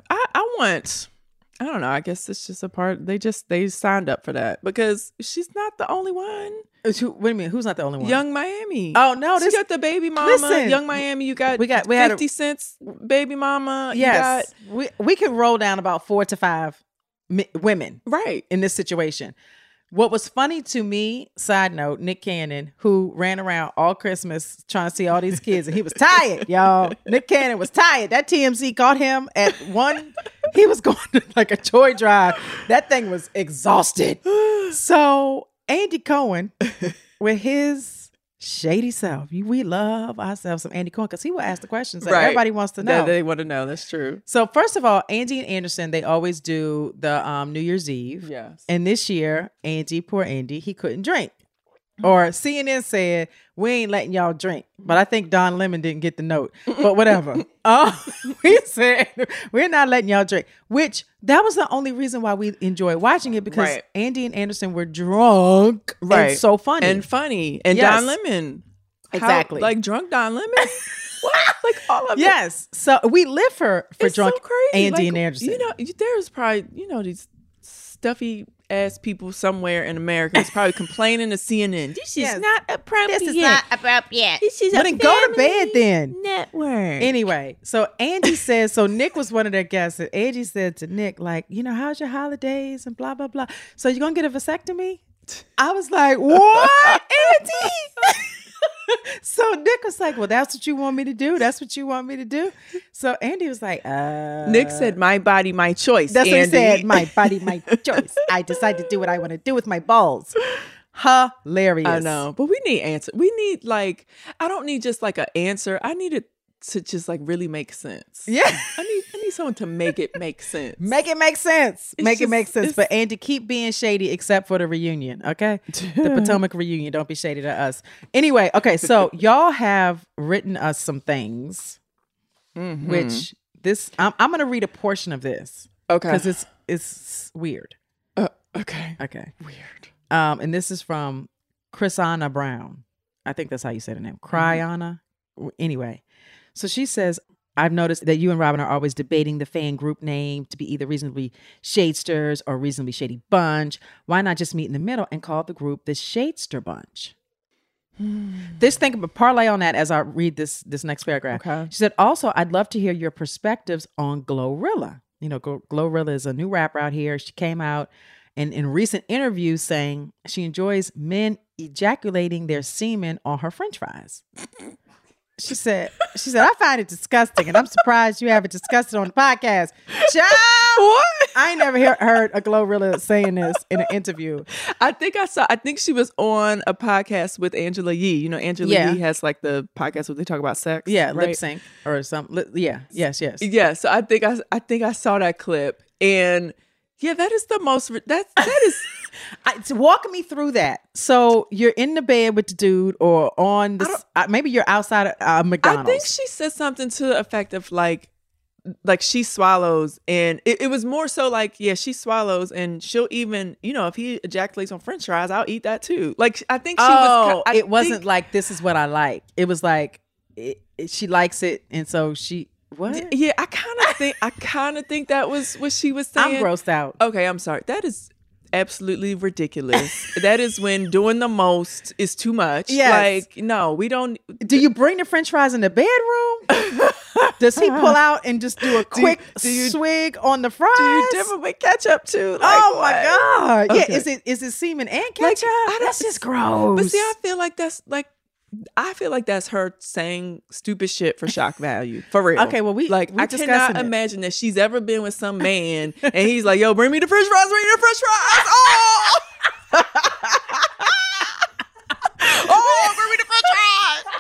I don't know. I guess it's just a part. They signed up for that because she's not the only one. Wait a minute. Who's not the only one? Young Miami. Oh no, she got the baby mama. Listen, Young Miami. You got we had 50 Cent's baby mama. Yes, we can roll down about 4 to 5 women right in this situation. What was funny to me, side note, Nick Cannon, who ran around all Christmas trying to see all these kids, and he was tired, y'all. Nick Cannon was tired. That TMZ caught him at 1. He was going to like a toy drive. That thing was exhausted. So Andy Cohen, with his shady self, we love ourselves some Andy Cohen because he will ask the questions that everybody wants to know. That they want to know. That's true. So first of all, Andy and Anderson, they always do the New Year's Eve. Yes. And this year, poor Andy, he couldn't drink. Or CNN said, we ain't letting y'all drink. But I think Don Lemon didn't get the note. But whatever. We said, we're not letting y'all drink. Which, that was the only reason why we enjoyed watching it. Because Andy and Anderson were drunk. And so funny. And Don Lemon. Exactly. Like drunk Don Lemon? What? Like all of it. Yes. So we live for it's drunk so crazy. Andy and Anderson. You know, there's probably, these stuffy ass people somewhere in America is probably complaining to CNN. This is not appropriate. This is not appropriate. This is but then go to bed then. Network. Anyway, so Andy says, so Nick was one of their guests, and Andy said to Nick, like, how's your holidays and blah, blah, blah. So you gonna get a vasectomy? I was like, what, Andy? So Nick was like, well, that's what you want me to do? That's what you want me to do? So Andy was like, Nick said, my body, my choice. That's Andy. what he said, my body, my choice. I decide to do what I want to do with my balls. Hilarious. I know, but we need answer. We need I don't need just like an answer. I need it to just really make sense. Yeah. I need someone to make it make sense. Make it make sense. It make sense. But Andy, keep being shady except for the reunion, okay? The Potomac reunion. Don't be shady to us. Anyway, okay, so y'all have written us some things, which I'm going to read a portion of this. Okay. Because it's weird. Okay. Weird. And this is from Chrisana Brown. I think that's how you say the name. Cryana. Anyway. So she says, I've noticed that you and Robin are always debating the fan group name to be either Reasonably Shadesters or Reasonably Shady Bunch. Why not just meet in the middle and call the group the Shadester Bunch? This thing, but parlay on that as I read this next paragraph. Okay. She said, also, I'd love to hear your perspectives on Glorilla. Glorilla is a new rapper out here. She came out and in recent interviews saying she enjoys men ejaculating their semen on her French fries. She said, I find it disgusting, and I'm surprised you haven't discussed it on the podcast. Child, what? I ain't never heard a Glorilla saying this in an interview. I think she was on a podcast with Angela Yee. Angela Yee has the podcast where they talk about sex. Yeah, right? lip sync or something. Yeah, yes. Yeah, so I think I saw that clip, and yeah, that is the most. That is. Walk me through that. So you're in the bed with the dude, or on this. Maybe you're outside of McDonald's. I think she said something to the effect of like she swallows, and it was more so she swallows, and she'll even if he ejaculates on French fries, I'll eat that too. I think she was. It wasn't like this is what I like. It was like she likes it, and so she. What? Yeah, I kind of think that was what she was saying. I'm grossed out. Okay, I'm sorry. That is. absolutely ridiculous. That is when doing the most is too much. Yes. Like, no, we don't. Do you bring the French fries in the bedroom? Does he pull out and just do a quick swig on the fries? Do you dip them with ketchup too? Like, oh my God! Okay. Yeah, is it semen and ketchup? That's just gross. But see, I feel like that's her saying stupid shit for shock value. For real. Okay, well, I cannot imagine that she's ever been with some man and he's like, yo, bring me the French fries, Oh! Oh, bring me the French fries!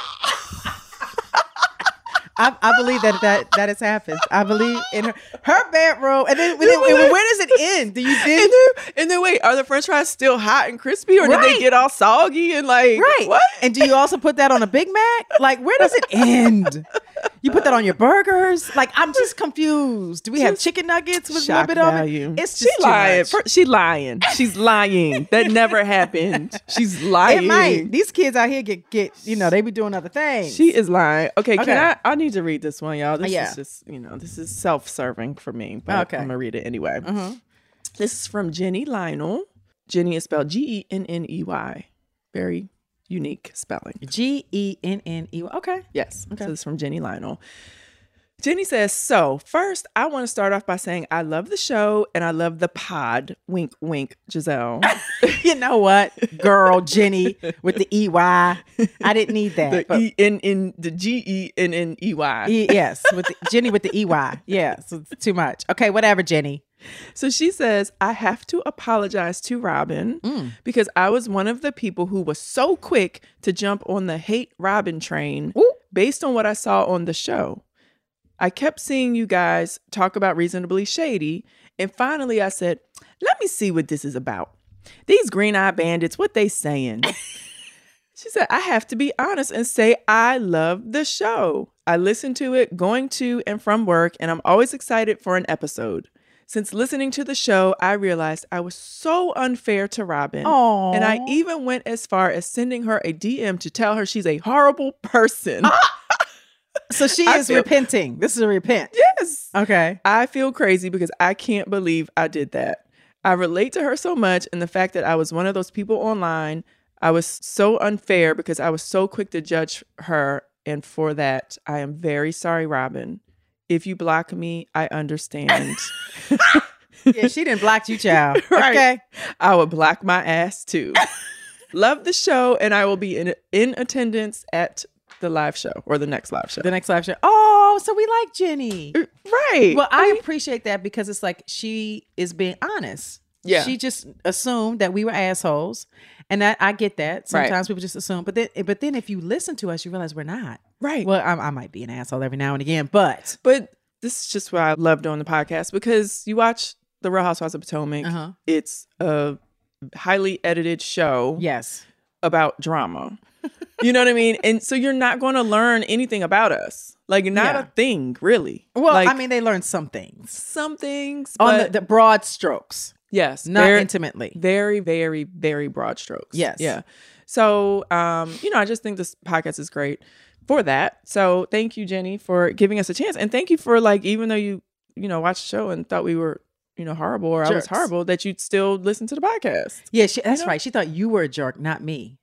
I believe that has happened. I believe in her bedroom. And then where does it end? Do you and then wait, are the French fries still hot and crispy, or did they get all soggy and like what? And do you also put that on a Big Mac? Like, where does it end? You put that on your burgers? Like, I'm just confused. Do we have chicken nuggets with a little bit of it? It's just lying. She's lying. She's lying. That never happened. She's lying. It might. These kids out here get they be doing other things. She is lying. Okay. Can I need to read this one, y'all. This is just, this is self-serving for me, but I'm gonna read it anyway. This is from Jenny Lionel. Jenny is spelled Genney. Very unique spelling. Genney. Okay. Yes. Okay. So this is from Jenny Lionel. Jenny says, so first I want to start off by saying I love the show and I love the pod. Wink, wink, Giselle. You know what, girl, Jenny with the EY. I didn't need that. The Genney. Yes, Jenny with the EY. Yeah, so it's too much. Okay, whatever, Jenny. So she says, I have to apologize to Robin because I was one of the people who was so quick to jump on the hate Robin train based on what I saw on the show. I kept seeing you guys talk about Reasonably Shady, and finally I said, let me see what this is about. These green-eyed bandits, what they saying? She said, I have to be honest and say I love the show. I listen to it going to and from work, and I'm always excited for an episode. Since listening to the show, I realized I was so unfair to Robin. Aww. And I even went as far as sending her a DM to tell her she's a horrible person. So she is repenting. This is a repent. Yes. Okay. I feel crazy because I can't believe I did that. I relate to her so much, and the fact that I was one of those people online, I was so unfair because I was so quick to judge her, and for that, I am very sorry, Robin. If you block me, I understand. Yeah, she didn't block you, child. Right. Okay. I would block my ass too. Love the show, and I will be in attendance at the live show or the next live show. The next live show. Oh, so we like Jenny. Right. Well, I appreciate that because it's like she is being honest. Yeah. She just assumed that we were assholes. And I get that. Sometimes people just assume. But then if you listen to us, you realize we're not. Right. Well, I might be an asshole every now and again, but this is just what I love doing the podcast, because you watch The Real Housewives of Potomac. It's a highly edited show. Yes. About drama. You know what I mean? And so you're not going to learn anything about us. Like, not a thing, really. Well, like, I mean, they learn some things. Some things. On the broad strokes. Yes. Not intimately. Very, very, very broad strokes. Yes. Yeah. So, I just think this podcast is great for that. So thank you, Jenny, for giving us a chance. And thank you for, like, even though you watched the show and thought we were, horrible, or jerks. I was horrible, that you'd still listen to the podcast. Yeah, that's right. She thought you were a jerk, not me.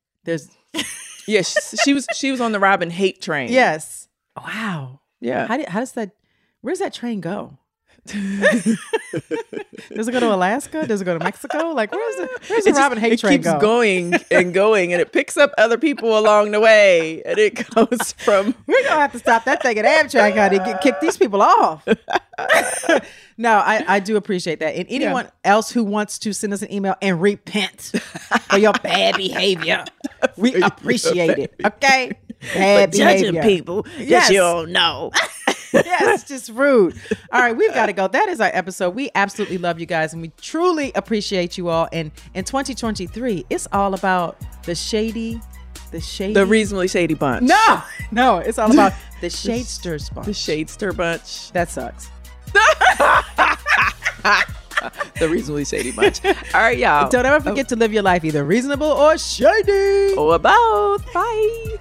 Yeah, she was on the Robin hate train. Yes. Wow. Yeah. Where does that train go? Does it go to Alaska? Does it go to Mexico? Like, where's the Robin hate train go? It keeps going and going, and it picks up other people along the way, and it goes from. We're gonna have to stop that thing at Amtrak, honey. Kick these people off. No, I do appreciate that. And anyone else who wants to send us an email and repent for your bad behavior, we appreciate it. Okay, bad behavior. Judging people that you don't know. Yes, just rude. All right, we've got to go. That is our episode. We absolutely love you guys, and we truly appreciate you all. And in 2023, it's all about the Reasonably Shady bunch. No, it's all about the Shadesters bunch. The Shadester bunch. That sucks. The Reasonably Shady bunch. All right, y'all. Don't ever forget to live your life either reasonable or shady. Or both. Bye.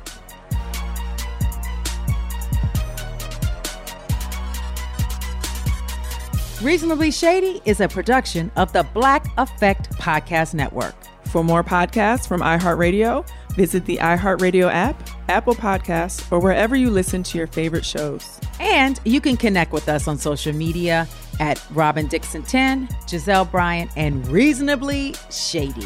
Reasonably Shady is a production of the Black Effect Podcast Network. For more podcasts from iHeartRadio, visit the iHeartRadio app, Apple Podcasts, or wherever you listen to your favorite shows. And you can connect with us on social media at Robin Dixon 10, Giselle Bryant, and Reasonably Shady.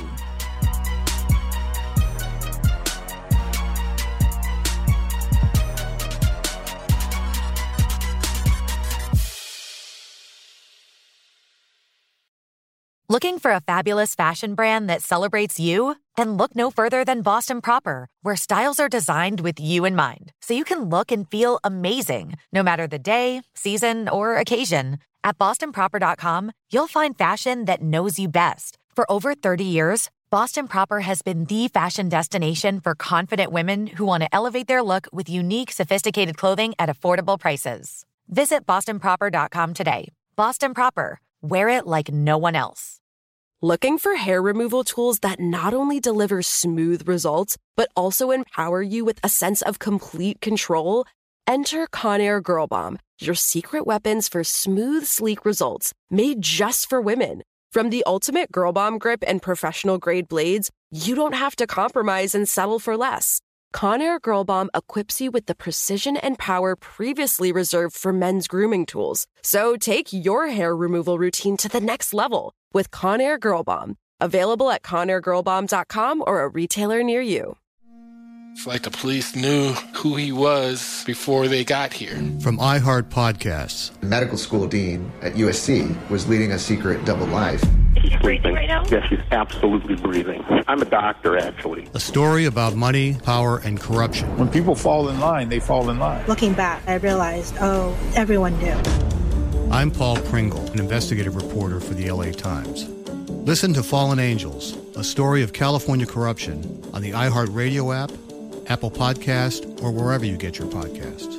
Looking for a fabulous fashion brand that celebrates you? Then look no further than Boston Proper, where styles are designed with you in mind, so you can look and feel amazing, no matter the day, season, or occasion. At bostonproper.com, you'll find fashion that knows you best. For over 30 years, Boston Proper has been the fashion destination for confident women who want to elevate their look with unique, sophisticated clothing at affordable prices. Visit bostonproper.com today. Boston Proper. Wear it like no one else. Looking for hair removal tools that not only deliver smooth results, but also empower you with a sense of complete control? Enter Conair Girl Bomb, your secret weapons for smooth, sleek results, made just for women. From the ultimate Girl Bomb grip and professional-grade blades, you don't have to compromise and settle for less. Conair Girl Bomb equips you with the precision and power previously reserved for men's grooming tools. So take your hair removal routine to the next level with Conair Girl Bomb. Available at ConairGirlBomb.com or a retailer near you. It's like the police knew who he was before they got here. From iHeart Podcasts. The medical school dean at USC was leading a secret double life. She's breathing right now? Yes, she's absolutely breathing. I'm a doctor, actually. A story about money, power, and corruption. When people fall in line, they fall in line. Looking back, I realized, everyone knew. I'm Paul Pringle, an investigative reporter for the LA Times. Listen to Fallen Angels, a story of California corruption on the iHeart Radio app, Apple Podcast, or wherever you get your podcasts.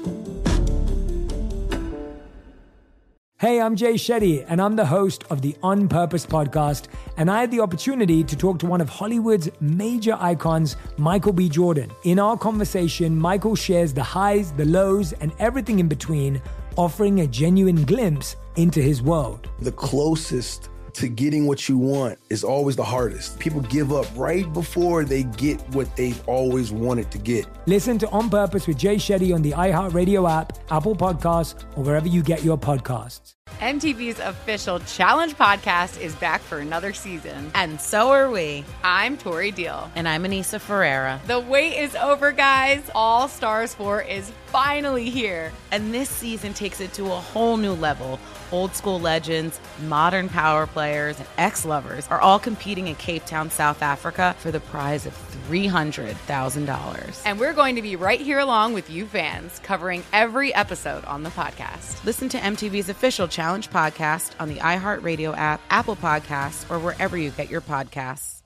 Hey, I'm Jay Shetty, and I'm the host of the On Purpose podcast, and I had the opportunity to talk to one of Hollywood's major icons, Michael B. Jordan. In our conversation, Michael shares the highs, the lows, and everything in between, offering a genuine glimpse into his world. The closest to getting what you want is always the hardest. People give up right before they get what they've always wanted to get. Listen to On Purpose with Jay Shetty on the iHeartRadio app, Apple Podcasts, or wherever you get your podcasts. MTV's official Challenge podcast is back for another season. And so are we. I'm Tori Deal. And I'm Anissa Ferreira. The wait is over, guys. All Stars 4 is finally here. And this season takes it to a whole new level. Old school legends, modern power players, and ex-lovers are all competing in Cape Town, South Africa for the prize of $300,000. And we're going to be right here along with you fans, covering every episode on the podcast. Listen to MTV's official Challenge podcast on the iHeartRadio app, Apple Podcasts, or wherever you get your podcasts.